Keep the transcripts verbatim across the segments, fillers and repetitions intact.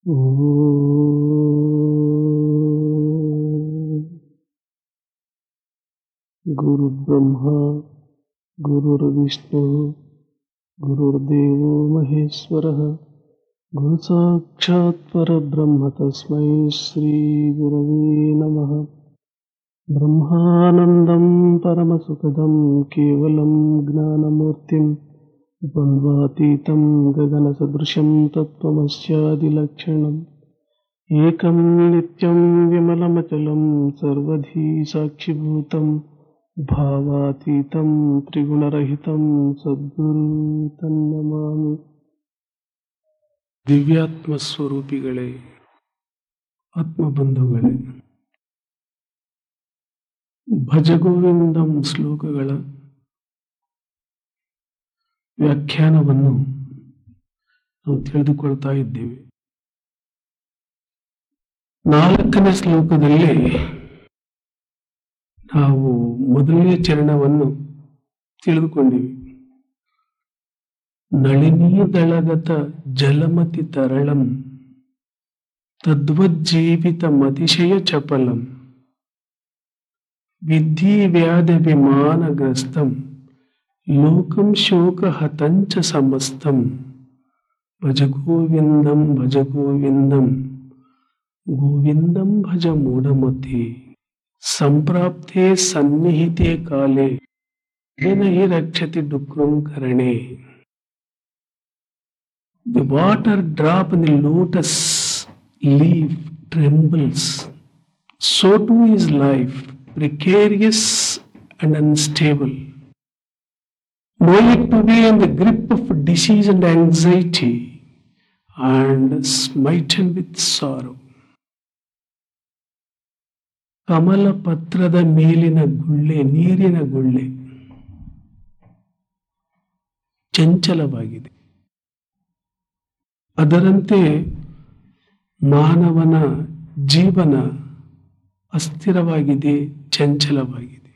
ಗುರುರ್ಬ್ರಹ್ಮ ಗುರುರ್ವಿಷ್ಣು ಗುರುರ್ದೇವೋ ಮಹೇಶ್ವರಃ ಗುರು ಸಾಕ್ಷಾತ್ ಪರಬ್ರಹ್ಮ ತಸ್ಮೈ ಶ್ರೀ ಗುರವೇ ನಮಃ. ಬ್ರಹ್ಮಾನಂದಂ ಪರಮಸುಖದಂ ಕೇವಲಂ ಜ್ಞಾನಮೂರ್ತಿಂ ದ್ವಂದ್ವಾತೀತಂ ಗಗನಸದೃಶಂ ತತ್ವಮಸ್ಯಾದಿಲಕ್ಷಣಂ ಏಕಂ ನಿತ್ಯಂ ವಿಮಲಮಚಲಂ ಸರ್ವಧೀ ಸಾಕ್ಷಿಭೂತಂ ಭಾವಾತೀತಂ ತ್ರಿಗುಣರಹಿತಂ ಸದ್ಗುರು ತನ್ನಮಾಮಿ. ದಿವ್ಯಾತ್ಮ ಸ್ವರೂಪಿಗಳೇ, ಆತ್ಮಬಂಧುಗಳೇ, ಭಜಗೋವಿಂದಂ ಶ್ಲೋಕಗಳ ವ್ಯಾಖ್ಯಾನವನ್ನು ನಾವು ತಿಳಿದುಕೊಳ್ತಾ ಇದ್ದೇವೆ. ನಾಲ್ಕನೇ ಶ್ಲೋಕದಲ್ಲಿ ನಾವು ಮೊದಲನೇ ಚರಣವನ್ನು ತಿಳಿದುಕೊಂಡಿವಿ. ನಳಿನೀದಳಗತ ಜಲಮತಿ ತರಳಂ ತದ್ವಜ್ಜೀವಿತ ಮತಿಶಯ ಚಪಲಂ ವಿದ್ಧಿ ವ್ಯಾಧ ವಿಮಾನಗ್ರಸ್ತಂ ಲೋಕಂ ಶೋಕ ಹತಂಚ ಸಮಸ್ತಂ ಭಜ ಗೋವಿಂದಂ ಭಜ ಗೋವಿಂದಂ ಗೋವಿಂದಂ ಭಜ ಮೂಢಮತಿ ಸಂಪ್ರಾಪ್ತೆ ಸನ್ನಿಹಿತೆ ಕಾಲೇ ಏನ ಹಿ ರಕ್ಷತಿ ಡುಕ್ರಂ ಕರಣೆ. The water drop in the lotus leaf trembles, so too is life, precarious and unstable. Know it to be in the grip of disease and anxiety and smitten with sorrow. ಕಮಲ ಪತ್ರದ ಮೇಲಿನ ಗುಳ್ಳೆ, ನೀರಿನ ಗುಳ್ಳೆ ಚಂಚಲವಾಗಿದೆ. ಅದರಂತೆ ಮಾನವನ ಜೀವನ ಅಸ್ಥಿರವಾಗಿದೆ, ಚಂಚಲವಾಗಿದೆ.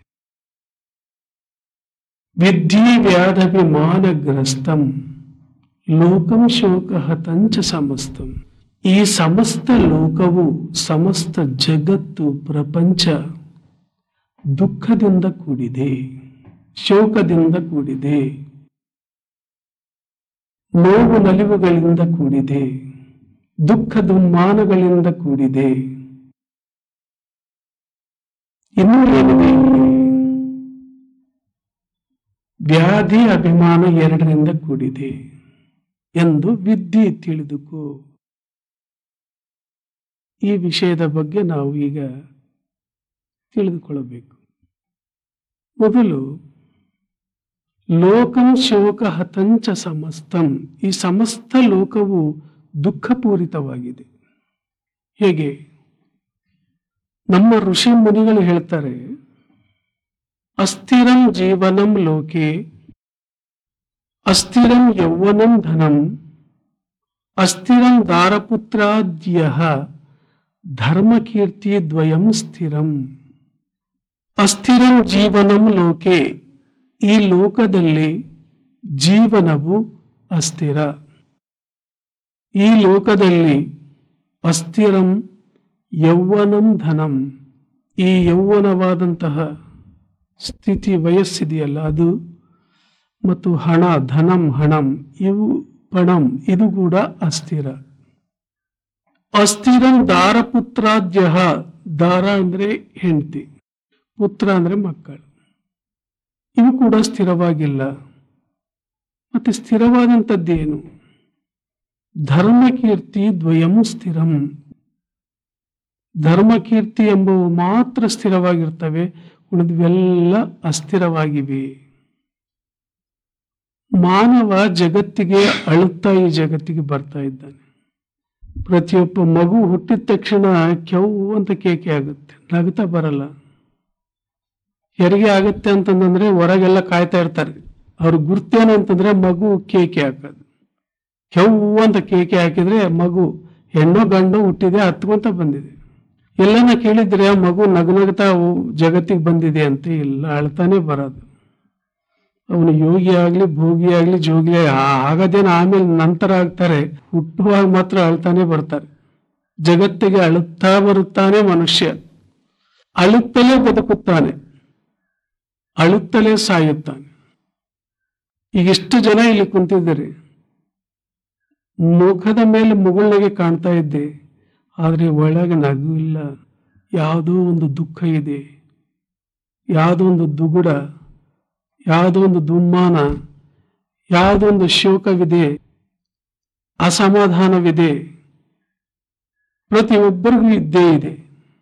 ವಿದ್ಧಿ ವ್ಯಾಧ ವಿಮಾನಗ್ರಸ್ತಂ ಲೋಕಂ ಶೋಕ ಹತಂಚ ಸಮಸ್ತಂ. ಈ ಸಮಸ್ತ ಲೋಕವು, ಸಮಸ್ತ ಜಗತ್ತು, ಪ್ರಪಂಚ ದುಃಖದಿಂದ ಕೂಡಿದೆ, ಶೋಕದಿಂದ ಕೂಡಿದೆ, ನೋವು ನಲಿವುಗಳಿಂದ ಕೂಡಿದೆ, ದುಃಖ ದುಮ್ಮಾನಗಳಿಂದ ಕೂಡಿದೆ. ಇನ್ನೂ ಏನಿದೆ? ವ್ಯಾಧಿ ಅಭಿಮಾನ ಎರಡರಿಂದ ಕೂಡಿದೆ ಎಂದು ವಿದ್ಯೆ ತಿಳಿದುಕೋ. ಈ ವಿಷಯದ ಬಗ್ಗೆ ನಾವು ಈಗ ತಿಳಿದುಕೊಳ್ಳಬೇಕು. ಮೊದಲು ಲೋಕಂ ಶೋಕ ಹತಂಚ ಸಮಸ್ತಂ. ಈ ಸಮಸ್ತ ಲೋಕವು ದುಃಖಪೂರಿತವಾಗಿದೆ. ಹೇಗೆ? ನಮ್ಮ ಋಷಿ ಮುನಿಗಳು ಹೇಳ್ತಾರೆ, ಅಸ್ಥಿರಂ ಜೀವನಂ ಲೋಕೆ ಅಸ್ಥಿರಂ ಯೌವನಂ ಧನಂ ಅಸ್ಥಿರಂ ದಾರಪುತ್ರಾದ್ಯಃ ಧರ್ಮಕೀರ್ತಿ ದ್ವಯಂ ಸ್ಥಿರಂ. ಅಸ್ಥಿರಂ ಜೀವನಂ ಲೋಕೆ, ಈ ಲೋಕದಲ್ಲಿ ಜೀವನವು ಅಸ್ಥಿರ. ಈ ಲೋಕದಲ್ಲಿ ಅಸ್ಥಿರಂ ಯೌವನಂ ಧನಂ, ಈ ಯೌವನವಾದಂತಹ ಸ್ಥಿತಿ, ವಯಸ್ಸಿದೆಯಲ್ಲ ಅದು, ಮತ್ತು ಹಣ, ಧನಂ ಹಣಂ, ಇವು ಪಣಂ, ಇದು ಕೂಡ ಅಸ್ಥಿರ. ಅಸ್ಥಿರಂ ದಾರಪುತ್ರಾದ್ಯ, ದಾರ ಅಂದ್ರೆ ಹೆಂಡತಿ, ಪುತ್ರ ಅಂದ್ರೆ ಮಕ್ಕಳು, ಇವು ಕೂಡ ಸ್ಥಿರವಾಗಿಲ್ಲ. ಮತ್ತೆ ಸ್ಥಿರವಾದಂಥದ್ದೇನು? ಧರ್ಮಕೀರ್ತಿ ದ್ವಯಂ ಸ್ಥಿರಂ. ಧರ್ಮಕೀರ್ತಿ ಎಂಬುವು ಮಾತ್ರ ಸ್ಥಿರವಾಗಿರ್ತವೆ, ಉಳಿದವೆಲ್ಲ ಅಸ್ಥಿರವಾಗಿವೆ. ಮಾನವ ಜಗತ್ತಿಗೆ ಅಳುತ್ತಾ ಈ ಜಗತ್ತಿಗೆ ಬರ್ತಾ ಇದ್ದಾನೆ. ಪ್ರತಿಯೊಬ್ಬ ಮಗು ಹುಟ್ಟಿದ ತಕ್ಷಣ ಕೆವು ಅಂತ ಕೇಕೆ ಆಗುತ್ತೆ, ನಗುತ್ತಾ ಬರಲ್ಲ. ಹೆರಿಗೆ ಆಗುತ್ತೆ ಅಂತಂದ್ರೆ ಹೊರಗೆಲ್ಲ ಕಾಯ್ತಾ ಇರ್ತಾರೆ. ಅವ್ರ ಗುರ್ತೇನು ಅಂತಂದ್ರೆ ಮಗು ಕೇಕೆ ಹಾಕೋದು. ಕೆವು ಅಂತ ಕೇಕೆ ಹಾಕಿದ್ರೆ ಮಗು ಹೆಣ್ಣು ಗಂಡು ಹುಟ್ಟಿದೆ, ಹತ್ಕೊಂತ ಬಂದಿದೆ. ಎಲ್ಲನ ಕೇಳಿದ್ರೆ ಮಗು ನಗನಗ್ತಾ ಜಗತ್ತಿಗೆ ಬಂದಿದೆ ಅಂತ. ಇಲ್ಲ, ಅಳ್ತಾನೆ ಬರೋದು. ಅವನು ಯೋಗಿ ಆಗ್ಲಿ, ಭೋಗಿ ಆಗ್ಲಿ, ಜೋಗಿ ಆಗದೇನು ಆಮೇಲೆ ನಂತರ ಆಗ್ತಾರೆ, ಹುಟ್ಟುವಾಗ ಮಾತ್ರ ಅಳ್ತಾನೆ ಬರ್ತಾರೆ. ಜಗತ್ತಿಗೆ ಅಳುತ್ತಾ ಬರುತ್ತಾನೆ ಮನುಷ್ಯ. ಅಳುತ್ತಲೇ ಬದುಕುತ್ತಾನೆ, ಅಳುತ್ತಲೇ ಸಾಯುತ್ತಾನೆ. ಈಗಿಷ್ಟು ಜನ ಇಲ್ಲಿ ಕುಂತಿದ್ದೀರಿ, ಮುಖದ ಮೇಲೆ ಮುಗುಳ್ನಗೆ ಕಾಣ್ತಾ ಇದ್ದೆ, ಆದರೆ ಒಳಗೆ ನಗು ಇಲ್ಲ. ಯಾವುದೋ ಒಂದು ದುಃಖ ಇದೆ, ಯಾವುದೋ ಒಂದು ದುಗುಡ, ಯಾವುದೋ ಒಂದು ದುಮ್ಮಾನ, ಯಾವುದೋ ಒಂದು ಶೋಕವಿದೆ, ಅಸಮಾಧಾನವಿದೆ. ಪ್ರತಿಯೊಬ್ಬರಿಗೂ ಇದ್ದೇ ಇದೆ.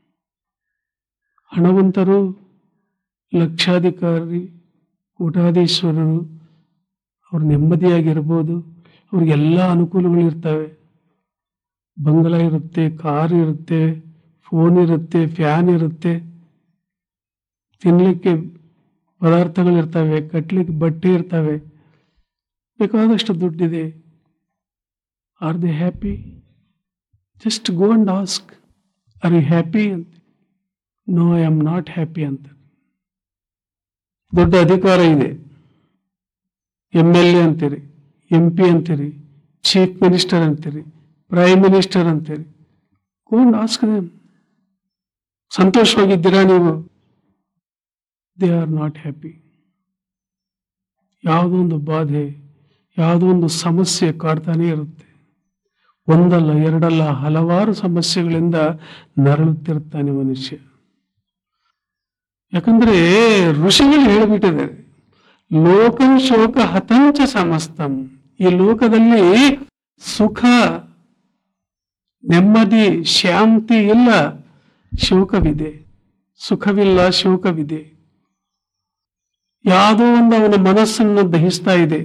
ಹಣವಂತರು, ಲಕ್ಷಾಧಿಕಾರಿ, ಕೋಟಾಧೀಶ್ವರರು, ಅವ್ರು ನೆಮ್ಮದಿಯಾಗಿರ್ಬೋದು, ಅವ್ರಿಗೆಲ್ಲ ಅನುಕೂಲಗಳಿರ್ತವೆ. ಬಂಗಲ ಇರುತ್ತೆ, ಕಾರ್ ಇರುತ್ತೆ, ಫೋನ್ ಇರುತ್ತೆ, ಫ್ಯಾನ್ ಇರುತ್ತೆ, ತಿನ್ನಲಿಕ್ಕೆ ಪದಾರ್ಥಗಳಿರ್ತವೆ, ಕಟ್ಟಲಿಕ್ಕೆ ಬಟ್ಟೆ ಇರ್ತವೆ, ಬೇಕಾದಷ್ಟು ದುಡ್ಡಿದೆ. Are they happy? Just go and ask, are you happy ಅಂತ. No, I am not happy ಅಂತ. ದೊಡ್ಡ ಅಧಿಕಾರ ಇದೆ, ಎಮ್ ಎಲ್ ಎ ಅಂತೀರಿ, ಎಂ ಪಿ ಅಂತೀರಿ, ಚೀಫ್ ಮಿನಿಸ್ಟರ್ ಅಂತೀರಿ, ಪ್ರೈಮ್ ಮಿನಿಸ್ಟರ್ ಅಂತೀರಿ. ಗೋ ಅಂಡ್ ಆಸ್ಕ್ ದೇಮ್, ಸಂತೋಷವಾಗಿದ್ದೀರಾ ನೀವು? They are not happy. ಯಾವುದೋ ಒಂದು ಬಾಧೆ, ಯಾವುದೋ ಒಂದು ಸಮಸ್ಯೆ ಕಾಡ್ತಾನೆ ಇರುತ್ತೆ. ಒಂದಲ್ಲ ಎರಡಲ್ಲ ಹಲವಾರು ಸಮಸ್ಯೆಗಳಿಂದ ನರಳುತ್ತಿರ್ತಾನೆ ಮನುಷ್ಯ. ಯಾಕಂದ್ರೆ ಋಷಿಗಳು ಹೇಳಿಬಿಟ್ಟಿದ್ದಾರೆ, ಲೋಕಂ ಶೋಕ ಹತಂಚ ಸಮಸ್ತಂ. ಈ ಲೋಕದಲ್ಲಿ ಸುಖ, ನೆಮ್ಮದಿ, ಶಾಂತಿ ಇಲ್ಲ, ಶೋಕವಿದೆ. ಸುಖವಿಲ್ಲ, ಶೋಕವಿದೆ. ಯಾವುದೋ ಒಂದು ಅವನ ಮನಸ್ಸನ್ನು ದಹಿಸ್ತಾ ಇದೆ.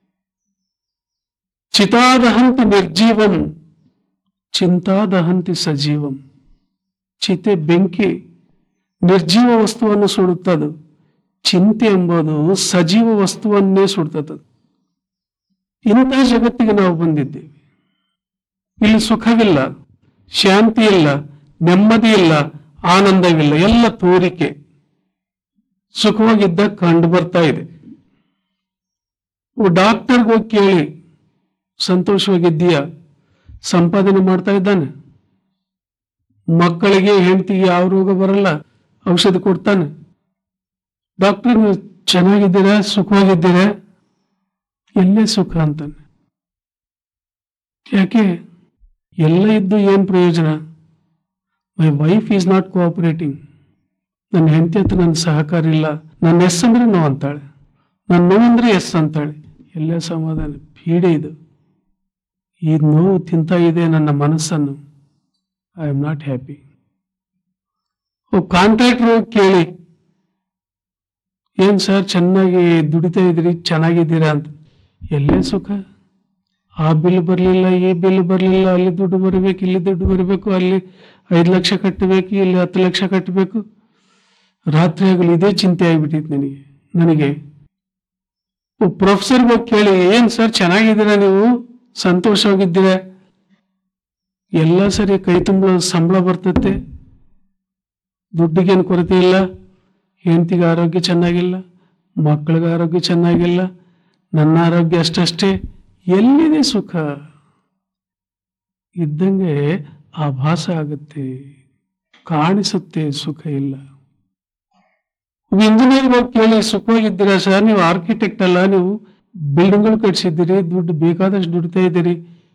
ಚಿತಾದಹಂತಿ ನಿರ್ಜೀವಂ, ಚಿಂತಾದಹಂತಿ ಸಜೀವಂ. ಚಿತೆ ಬೆಂಕಿ ನಿರ್ಜೀವ ವಸ್ತುವನ್ನು ಸುಡುತ್ತದು, ಚಿಂತೆ ಎಂಬುದು ಸಜೀವ ವಸ್ತುವನ್ನೇ ಸುಡ್ತದ. ಇಂತಹ ಜಗತ್ತಿಗೆ ನಾವು ಬಂದಿದ್ದೇವೆ. ಇಲ್ಲಿ ಸುಖವಿಲ್ಲ, ಶಾಂತಿ ಇಲ್ಲ, ನೆಮ್ಮದಿ ಇಲ್ಲ, ಆನಂದವಿಲ್ಲ, ಎಲ್ಲ ತೋರಿಕೆ. ಸುಖವಾಗಿದ್ದ ಕಂಡು ಬರ್ತಾ ಇದೆ. ಡಾಕ್ಟರ್ಗೆ ಹೋಗಿ ಕೇಳಿ, ಸಂತೋಷವಾಗಿದ್ದೀಯಾ? ಸಂಪಾದನೆ ಮಾಡ್ತಾ ಇದ್ದಾನೆ, ಮಕ್ಕಳಿಗೆ ಹೆಂಡತಿಗೆ ಯಾವ ರೋಗ ಬರಲ್ಲ, ಔಷಧ ಕೊಡ್ತಾನೆ. ಡಾಕ್ಟರ್, ನೀವು ಚೆನ್ನಾಗಿದ್ದೀರಾ, ಸುಖವಾಗಿದ್ದೀರಾ? ಎಲ್ಲೇ ಸುಖ ಅಂತಾನೆ. ಯಾಕೆ? ಎಲ್ಲ ಇದ್ದು ಏನ್ ಪ್ರಯೋಜನ? My wife is not cooperating. ನನ್ನ ಹೆಂಡತಿ ಹತ್ರ ನನ್ನ ಸಹಕಾರ ಇಲ್ಲ. ನನ್ನ ಎಸ್ ಅಂದ್ರೆ ನೋ ಅಂತಾಳೆ, ನನ್ನ ನೋ ಅಂದ್ರೆ ಎಸ್ ಅಂತಾಳೆ. ಎಲ್ಲ ಸಮಾಧಾನ? ಪೀಡೆ ಇದು. ಈ ನೋವು ತಿಂತ ಇದೆ ನನ್ನ ಮನಸ್ಸನ್ನು. I am not happy. Contractor ಹೋಗಿ ಕೇಳಿ, ಏನ್ ಸರ್ ಚೆನ್ನಾಗಿ ದುಡಿತಾ ಇದ್ರಿ, ಚೆನ್ನಾಗಿದ್ದೀರಾ ಅಂತ. ಎಲ್ಲೇ ಸುಖ? ಆ ಬಿಲ್ ಬರಲಿಲ್ಲ, ಈ ಬಿಲ್ ಬರಲಿಲ್ಲ, ಅಲ್ಲಿ ದುಡ್ಡು ಬರಬೇಕು, ಇಲ್ಲಿ ದುಡ್ಡು ಬರಬೇಕು, ಅಲ್ಲಿ ಐದು ಲಕ್ಷ ಕಟ್ಟಬೇಕು, ಇಲ್ಲಿ ಹತ್ತು ಲಕ್ಷ ಕಟ್ಟಬೇಕು. ರಾತ್ರಿ ಆಗಲಿ ಇದೇ ಚಿಂತೆ ಆಗಿಬಿಟ್ಟಿತ್ತು ನನಗೆ ನನಗೆ ಪ್ರೊಫೆಸರ್ ಹೋಗಿ ಕೇಳಿ, ಏನ್ ಸರ್ ಚೆನ್ನಾಗಿದ್ದೀರಾ, ನೀವು ಸಂತೋಷವಾಗಿದ್ದೀರಾ? ಎಲ್ಲ ಸರಿ, ಕೈ ತುಂಬ ಸಂಬಳ ಬರ್ತತೆ, ದುಡ್ಡಿಗೇನು ಕೊರತೆ ಇಲ್ಲ, ಹೆಂಡತಿಗೆ ಆರೋಗ್ಯ ಚೆನ್ನಾಗಿಲ್ಲ, ಮಕ್ಕಳಿಗೆ ಆರೋಗ್ಯ ಚೆನ್ನಾಗಿಲ್ಲ, ನನ್ನ ಆರೋಗ್ಯ ಅಷ್ಟಷ್ಟೇ. ಎಲ್ಲಿದೆ ಸುಖ? ಇದ್ದಂಗೆ ಆಭಾಸ ಆಗುತ್ತೆ, ಕಾಣಿಸುತ್ತೆ, ಸುಖ ಇಲ್ಲ. ಇಂಜಿನಿಯರ್ ಹೋಗಿ ಕೇಳಿ, ಸುಖವಾಗಿದ್ದೀರಾ ಸರ್? ನೀವು ಆರ್ಕಿಟೆಕ್ಟ್ ಅಲ್ಲ, ನೀವು ಬಿಲ್ಡಿಂಗ್ಗಳು ಕಟ್ಸಿದ್ದೀರಿ, ದುಡ್ಡು ಬೇಕಾದಷ್ಟು ದುಡ್ತಾ ಇದ್ದೀರಿ,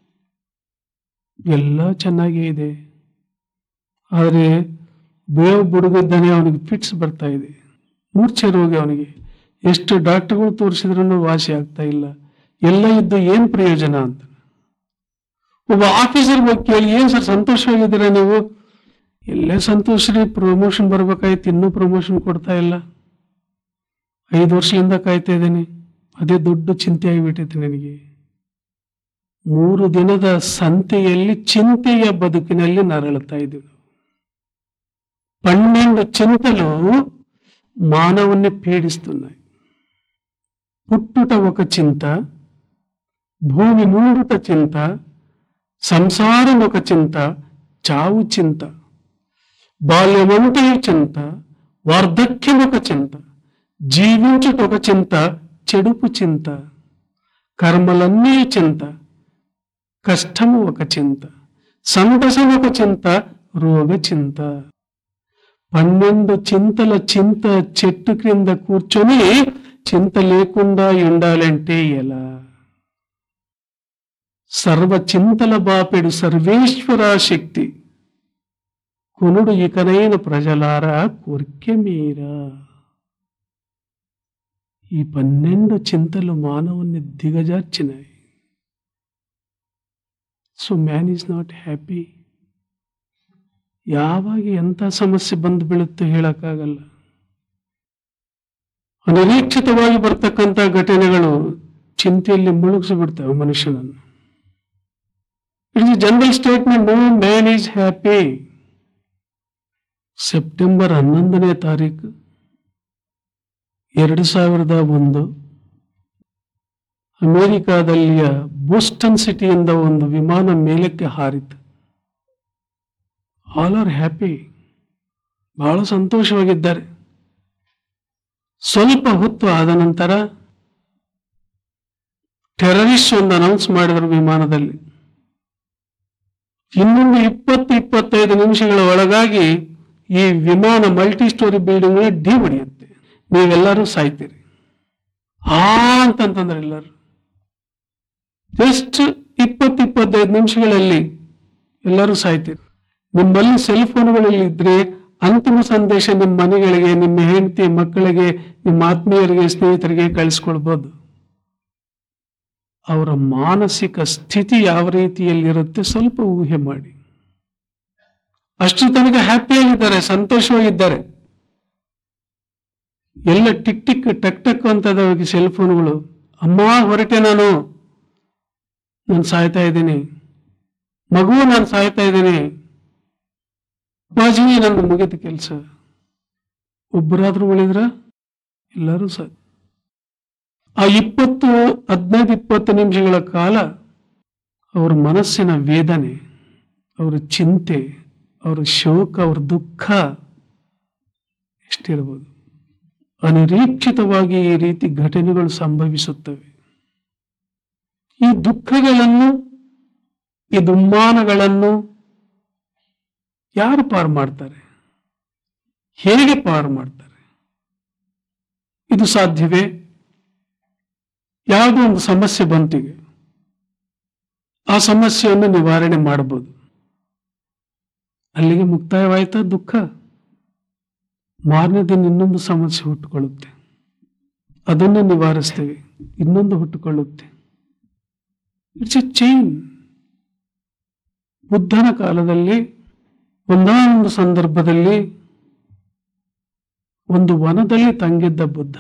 ಎಲ್ಲ ಚೆನ್ನಾಗೇ ಇದೆ. ಆದರೆ ಬೇವು ಬುಡುಗಿದ್ದಾನೆ, ಅವನಿಗೆ ಫಿಟ್ಸ್ ಬರ್ತಾ ಇದೆ, ಮೂರ್ಛೆ ರೋಗ ಅವನಿಗೆ. ಎಷ್ಟು ಡಾಕ್ಟರ್ಗಳು ತೋರಿಸಿದ್ರೂ ವಾಸಿ ಆಗ್ತಾ ಇಲ್ಲ. ಎಲ್ಲ ಇದ್ದು ಏನ್ ಪ್ರಯೋಜನ ಅಂತ. ಒಬ್ಬ ಆಫೀಸರ್ ಹೋಗಿ ಕೇಳಿ, ಏನ್ ಸರ್ ಸಂತೋಷವಾಗಿದ್ದೀರಾ ನೀವು? ಎಲ್ಲೇ ಸಂತೋಷ ರೀ, ಪ್ರಮೋಷನ್ ಬರ್ಬೇಕಾಯ್ತು, ಇನ್ನೂ ಪ್ರಮೋಷನ್ ಕೊಡ್ತಾ ಇಲ್ಲ, ಐದು ವರ್ಷದಿಂದ ಕಾಯ್ತಾ ಇದ್ದೇನೆ. ಅದೇ ದೊಡ್ಡ ಚಿಂತೆ ಆಗಿಬಿಟ್ಟೈತೆ ನನಗೆ. ಮೂರು ದಿನದ ಸಂತೆಯಲ್ಲಿ ಚಿಂತೆಯ ಬದುಕಿನಲ್ಲಿ ನರಳುತ್ತಾ ಇದ್ದೀವಿ. పన్నెండు చింతలు మానవుణ్ణి పీడిస్తున్నాయి. పుట్టుట ఒక చింత, భూమి మూడుట చింత, సంసారం ఒక చింత, చావు చింత, బాల్యమంటే చింత, వార్ధక్యం ఒక చింత, జీవించుట ఒక చింత, చెడుపు చింత, కర్మలన్నీ చింత, కష్టము ఒక చింత, సంతసమొక చింత రోగ చింత. పన్నెండు చింతల చింత చెట్టు క్రింద కూర్చొని చింత లేకుండా ఉండాలంటే ఎలా? సర్వ చింతల బాపెడు సర్వేశ్వరా శక్తి కొనుడు ఇకనైన ప్రజలారా కోర్కె మీరా. ఈ పన్నెండు చింతలు మానవుని దిగజార్చినాయి. So man is not happy. ಯಾವಾಗ ಎಂಥ ಸಮಸ್ಯೆ ಬಂದು ಬೀಳುತ್ತೆ ಹೇಳಕ್ಕಾಗಲ್ಲ. ಅನಿರೀಕ್ಷಿತವಾಗಿ ಬರ್ತಕ್ಕಂಥ ಘಟನೆಗಳು ಚಿಂತೆಯಲ್ಲಿ ಮುಳುಗಿಸಿಬಿಡ್ತವೆ ಮನುಷ್ಯನನ್ನು. It is general statement, no man is happy. September ಹನ್ನೊಂದನೇ ತಾರೀಕು ಎರಡು ಸಾವಿರದ ಒಂದು ಅಮೆರಿಕಾದಲ್ಲಿಯ ಬೋಸ್ಟನ್ ಸಿಟಿಯಿಂದ ಒಂದು ವಿಮಾನ ಮೇಲಕ್ಕೆ ಹಾರಿತು. ಆಲ್ ಆರ್ ಹ್ಯಾಪಿ, ಬಹಳ ಸಂತೋಷವಾಗಿದ್ದಾರೆ. ಸ್ವಲ್ಪ ಹೊತ್ತು ಆದ ನಂತರ ಟೆರರಿಸ್ಟ್ ಒಂದು ಅನೌನ್ಸ್ ಮಾಡಿದರು ವಿಮಾನದಲ್ಲಿ. ಇನ್ನೊಂದು ಇಪ್ಪತ್ತು ಇಪ್ಪತ್ತೈದು ನಿಮಿಷಗಳ ಒಳಗಾಗಿ ಈ ವಿಮಾನ ಮಲ್ಟಿ ಸ್ಟೋರಿ ಬಿಲ್ಡಿಂಗ್ ಡಿ ಹೊಡೆಯುತ್ತೆ, ನೀವೆಲ್ಲರೂ ಸಾಯ್ತೀರಿ ಆ ಅಂತಂತಂದ್ರೆ ಎಲ್ಲರೂ. ಜಸ್ಟ್ ಇಪ್ಪತ್ತು ಇಪ್ಪತ್ತೈದು ನಿಮಿಷಗಳಲ್ಲಿ ಎಲ್ಲರೂ ಸಾಯ್ತೀರಿ. ನಿಮ್ಮಲ್ಲಿ ಸೆಲ್ ಫೋನ್ಗಳಲ್ಲಿ ಇದ್ರೆ ಅಂತಿಮ ಸಂದೇಶ ನಿಮ್ಮ ಮನೆಗಳಿಗೆ, ನಿಮ್ಮ ಹೆಂಡತಿ ಮಕ್ಕಳಿಗೆ, ನಿಮ್ಮ ಆತ್ಮೀಯರಿಗೆ, ಸ್ನೇಹಿತರಿಗೆ ಕಳಿಸ್ಕೊಳ್ಬೋದು. ಅವರ ಮಾನಸಿಕ ಸ್ಥಿತಿ ಯಾವ ರೀತಿಯಲ್ಲಿರುತ್ತೆ ಸ್ವಲ್ಪ ಊಹೆ ಮಾಡಿ. ಅಷ್ಟು ತನಕ ಹ್ಯಾಪಿಯಾಗಿದ್ದಾರೆ, ಸಂತೋಷವಾಗಿದ್ದಾರೆ. ಎಲ್ಲ ಟಿಕ್ ಟಿಕ್ ಟಕ್ ಟಕ್ ಅಂತದವಾಗಿ ಸೆಲ್ ಫೋನ್ಗಳು. ಅಮ್ಮ ಹೊರಟೆ, ನಾನು ನಾನು ಸಾಯ್ತಾ ಇದ್ದೀನಿ, ಮಗು ನಾನು ಸಾಯ್ತಾ ಇದ್ದೀನಿ, ಬಾಜಿ ನನ್ನ ಮುಗಿದ ಕೆಲಸ. ಒಬ್ಬರಾದ್ರೂ ಉಳಿದ್ರ ಎಲ್ಲರೂ ಸಾಯ್. ಆ ಇಪ್ಪತ್ತು ಹದಿನೈದು ಇಪ್ಪತ್ತು ನಿಮಿಷಗಳ ಕಾಲ ಅವರ ಮನಸ್ಸಿನ ವೇದನೆ, ಅವರ ಚಿಂತೆ, ಅವರ ಶೋಕ, ಅವರ ದುಃಖ ಎಷ್ಟಿರಬಹುದು. ಅನಿರೀಕ್ಷಿತವಾಗಿ ಈ ರೀತಿ ಘಟನೆಗಳು ಸಂಭವಿಸುತ್ತವೆ. ಈ ದುಃಖಗಳನ್ನು, ಈ ದುಮ್ಮಾನಗಳನ್ನು ಯಾರು ಪಾರು ಮಾಡ್ತಾರೆ? ಹೇಗೆ ಪಾರು ಮಾಡ್ತಾರೆ? ಇದು ಸಾಧ್ಯವೇ? ಯಾವುದೋ ಒಂದು ಸಮಸ್ಯೆ ಬಂತಿಗೆ ಆ ಸಮಸ್ಯೆಯನ್ನು ನಿವಾರಣೆ ಮಾಡಬಹುದು. ಅಲ್ಲಿಗೆ ಮುಕ್ತಾಯವಾಯ್ತಾ ದುಃಖ? ಮಾರನೇ ದಿನ ಇನ್ನೊಂದು ಸಮಸ್ಯೆ ಹುಟ್ಟುಕೊಳ್ಳುತ್ತೆ, ಅದನ್ನು ನಿವಾರಿಸ್ತೇವೆ, ಇನ್ನೊಂದು ಹುಟ್ಟುಕೊಳ್ಳುತ್ತೆ. It's A chain. ಬುದ್ಧನ ಕಾಲದಲ್ಲಿ ಒಂದಾನೊಂದು ಸಂದರ್ಭದಲ್ಲಿ ಒಂದು ವನದಲ್ಲಿ ತಂಗಿದ್ದ ಬುದ್ಧ,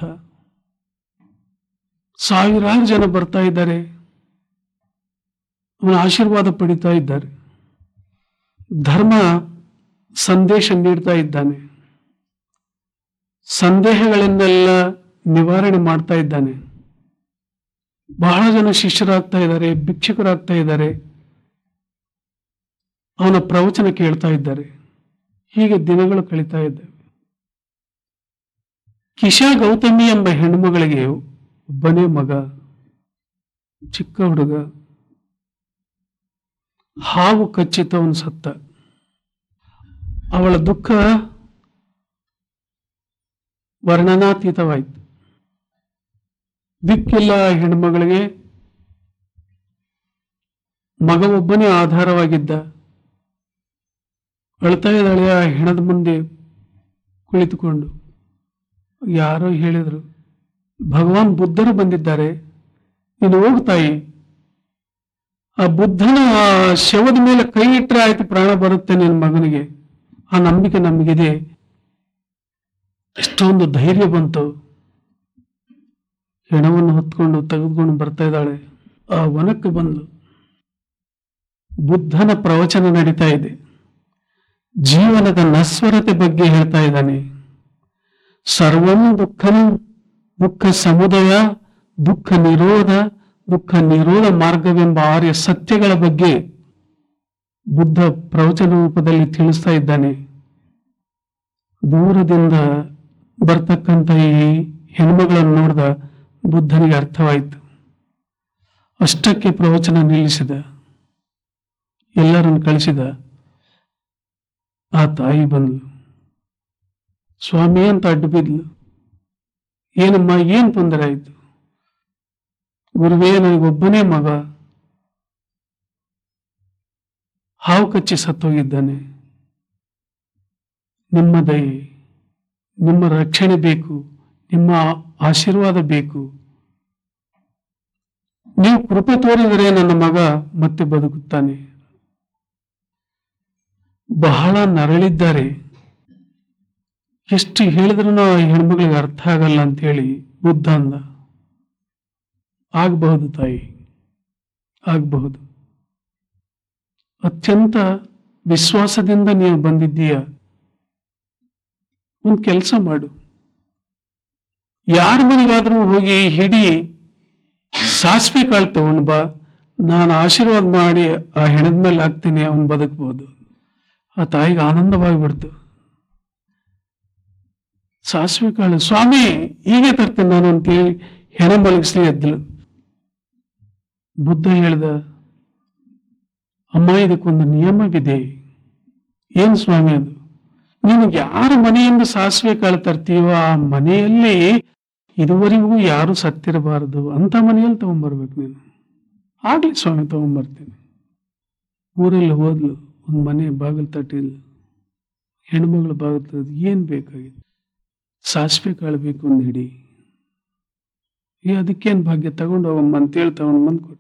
ಸಾವಿರಾರು ಜನ ಬರ್ತಾ ಇದ್ದಾರೆ, ಅವನ ಆಶೀರ್ವಾದ ಪಡಿತಾ ಇದ್ದಾರೆ, ಧರ್ಮ ಸಂದೇಶ ನೀಡ್ತಾ ಇದ್ದಾನೆ, ಸಂದೇಹಗಳನ್ನೆಲ್ಲ ನಿವಾರಣೆ ಮಾಡ್ತಾ ಇದ್ದಾನೆ. ಬಹಳ ಜನ ಶಿಷ್ಯರಾಗ್ತಾ ಇದ್ದಾರೆ, ಭಿಕ್ಷುಕರಾಗ್ತಾ ಇದ್ದಾರೆ, ಅವನ ಪ್ರವಚನ ಕೇಳ್ತಾ ಇದ್ದಾರೆ. ಹೀಗೆ ದಿನಗಳು ಕಳೀತಾ ಇದ್ದಾವೆ. ಕಿಶಾ ಗೌತಮಿ ಎಂಬ ಹೆಣ್ಣುಮಗಳಿಗೆ ಒಬ್ಬನೇ ಮಗ, ಚಿಕ್ಕ ಹುಡುಗ. ಹಾವು ಕಚ್ಚಿತವನು ಸತ್ತ. ಅವಳ ದುಃಖ ವರ್ಣನಾತೀತವಾಯಿತು. ದಿಕ್ಕಿಲ್ಲ ಹೆಣ್ಮಗಳಿಗೆ. ಮಗ ಒಬ್ಬನೇ ಆಧಾರವಾಗಿದ್ದ. ಅಳ್ತಾ ಇದ್ದಾಳೆ ಆ ಹೆಣದ ಮುಂದೆ ಕುಳಿತುಕೊಂಡು. ಯಾರೋ ಹೇಳಿದ್ರು, ಭಗವಾನ್ ಬುದ್ಧರು ಬಂದಿದ್ದಾರೆ, ನೀನು ಹೋಗ್ತಾಯಿ, ಆ ಬುದ್ಧನ ಶವದ ಮೇಲೆ ಕೈ ಇಟ್ಟರೆ ಆಯ್ತು ಪ್ರಾಣ ಬರುತ್ತೆ ನಿನ್ನ ಮಗನಿಗೆ. ಆ ನಂಬಿಕೆ ನಮಗಿದೆ. ಎಷ್ಟೊಂದು ಧೈರ್ಯ ಬಂತು. ಹೆಣವನ್ನು ಹೊತ್ಕೊಂಡು ತೆಗೆದುಕೊಂಡು ಬರ್ತಾ ಇದ್ದಾಳೆ. ಆ ವನಕ್ಕೆ ಬಂದು ಬುದ್ಧನ ಪ್ರವಚನ ನಡೀತಾ ಇದೆ. ಜೀವನದ ನಶ್ವರತೆ ಬಗ್ಗೆ ಹೇಳ್ತಾ ಇದ್ದಾನೆ. ಸರ್ವಂ ದುಃಖಂ ದುಃಖ ಸಮುದಯ, ದುಃಖ ನಿರೋಧ, ದುಃಖ ನಿರೋಧ ಮಾರ್ಗವೆಂಬ ಆರ್ಯ ಸತ್ಯಗಳ ಬಗ್ಗೆ ಬುದ್ಧ ಪ್ರವಚನ ರೂಪದಲ್ಲಿ ತಿಳಿಸ್ತಾ ಇದ್ದಾನೆ. ದೂರದಿಂದ ಬರ್ತಕ್ಕಂಥ ಈ ಹೆಣ್ಮಗಳನ್ನು ನೋಡಿದ ಬುದ್ಧನಿಗೆ ಅರ್ಥವಾಯಿತು. ಅಷ್ಟಕ್ಕೆ ಪ್ರವಚನ ನಿಲ್ಲಿಸಿದ. ಎಲ್ಲರನ್ನು ಕಳಿಸಿದ. ಆ ತಾಯಿ ಬಂದ್ಲು, ಸ್ವಾಮಿ ಅಂತ ಅಡ್ಡು ಬಿದ್ಲು. ಏನಮ್ಮ, ಏನ್ ತೊಂದರೆ ಆಯ್ತು? ಗುರುವೇ, ನನಗೊಬ್ಬನೇ ಮಗ, ಹಾವು ಕಚ್ಚಿ ಸತ್ತೋಗಿದ್ದಾನೆ. ನಿಮ್ಮ ದಯೆ, ನಿಮ್ಮ ರಕ್ಷಣೆ ಬೇಕು, ನಿಮ್ಮ ಆಶೀರ್ವಾದ ಬೇಕು. ನೀವು ಕೃಪೆ ತೋರಿದರೆ ನನ್ನ ಮಗ ಮತ್ತೆ ಬದುಕುತ್ತಾನೆ. ಬಹಳ ನರಳಿದ್ದಾರೆ. ಎಷ್ಟು ಹೇಳಿದ್ರೂ ಆ ಹೆಣ್ಮಗಳಿಗೆ ಅರ್ಥ ಆಗಲ್ಲ ಅಂತೇಳಿ ಬುದ್ಧ ಅಂದ. ಆಗಬಹುದು ತಾಯಿ, ಆಗಬಹುದು. ಅತ್ಯಂತ ವಿಶ್ವಾಸದಿಂದ ನೀವು ಬಂದಿದ್ದೀಯ. ಒಂದು ಕೆಲಸ ಮಾಡು, ಯಾರ ಮನೆಗಾದ್ರೂ ಹೋಗಿ ಹಿಡಿ ಸಾಸಿವೆ ಕಾಳು ತಗೊಂಡು ಬಾ, ನಾನು ಆಶೀರ್ವಾದ ಮಾಡಿ ಆ ಹೆಣದ ಮೇಲೆ ಹಾಕ್ತೀನಿ, ಅವನು ಬದುಕಬಹುದು. ಆ ತಾಯಿಗೆ ಆನಂದವಾಗಿಬಿಡ್ತು. ಸಾಸಿವೆ ಕಾಳು, ಸ್ವಾಮಿ ಹೀಗೆ ತರ್ತೇನೆ ನಾನು ಅಂತೇಳಿ ಹೆಣ ಮಲಗಿಸಿ ಎದ್ದಳು. ಬುದ್ಧ ಹೇಳ್ದ, ಅಮ್ಮ, ಇದಕ್ಕೊಂದು ನಿಯಮವಿದೆ. ಏನ್ ಸ್ವಾಮಿ ಅದು? ನೀನು ಯಾರ ಮನೆಯಿಂದ ಸಾಸಿವೆ ಕಾಳು ತರ್ತೀವೋ ಆ ಮನೆಯಲ್ಲಿ ಇದುವರೆಗೂ ಯಾರು ಸತ್ತಿರಬಾರದು ಅಂತ ಮನೆಯಲ್ಲಿ ತಗೊಂಡ್ಬರ್ಬೇಕು ನೀನು. ಆಗ್ಲಿ ಸ್ವಾಮಿ, ತಗೊಂಡ್ಬರ್ತೇನೆ. ಊರಲ್ಲಿ ಹೋದ್ಲು, ಒಂದು ಮನೆ ಬಾಗಿಲು ತಟ್ಟಿಲ್ಲ. ಹೆಣ್ಮಗಳು ಬಾಗಿಲು ತಟ್ಟದು, ಏನ್ ಬೇಕಾಗಿತ್ತು? ಸಾಸಿವೆ ಕಾಳು ಬೇಕು ಒಂದು ಹಿಡಿ. ಈ ಅದಕ್ಕೇನ್ ಭಾಗ್ಯ, ತಗೊಂಡು ಹೋಗಮ್ಮ ಅಂತೇಳಿ ತಗೊಂಡು ಬಂದು ಕೊಟ್ಟು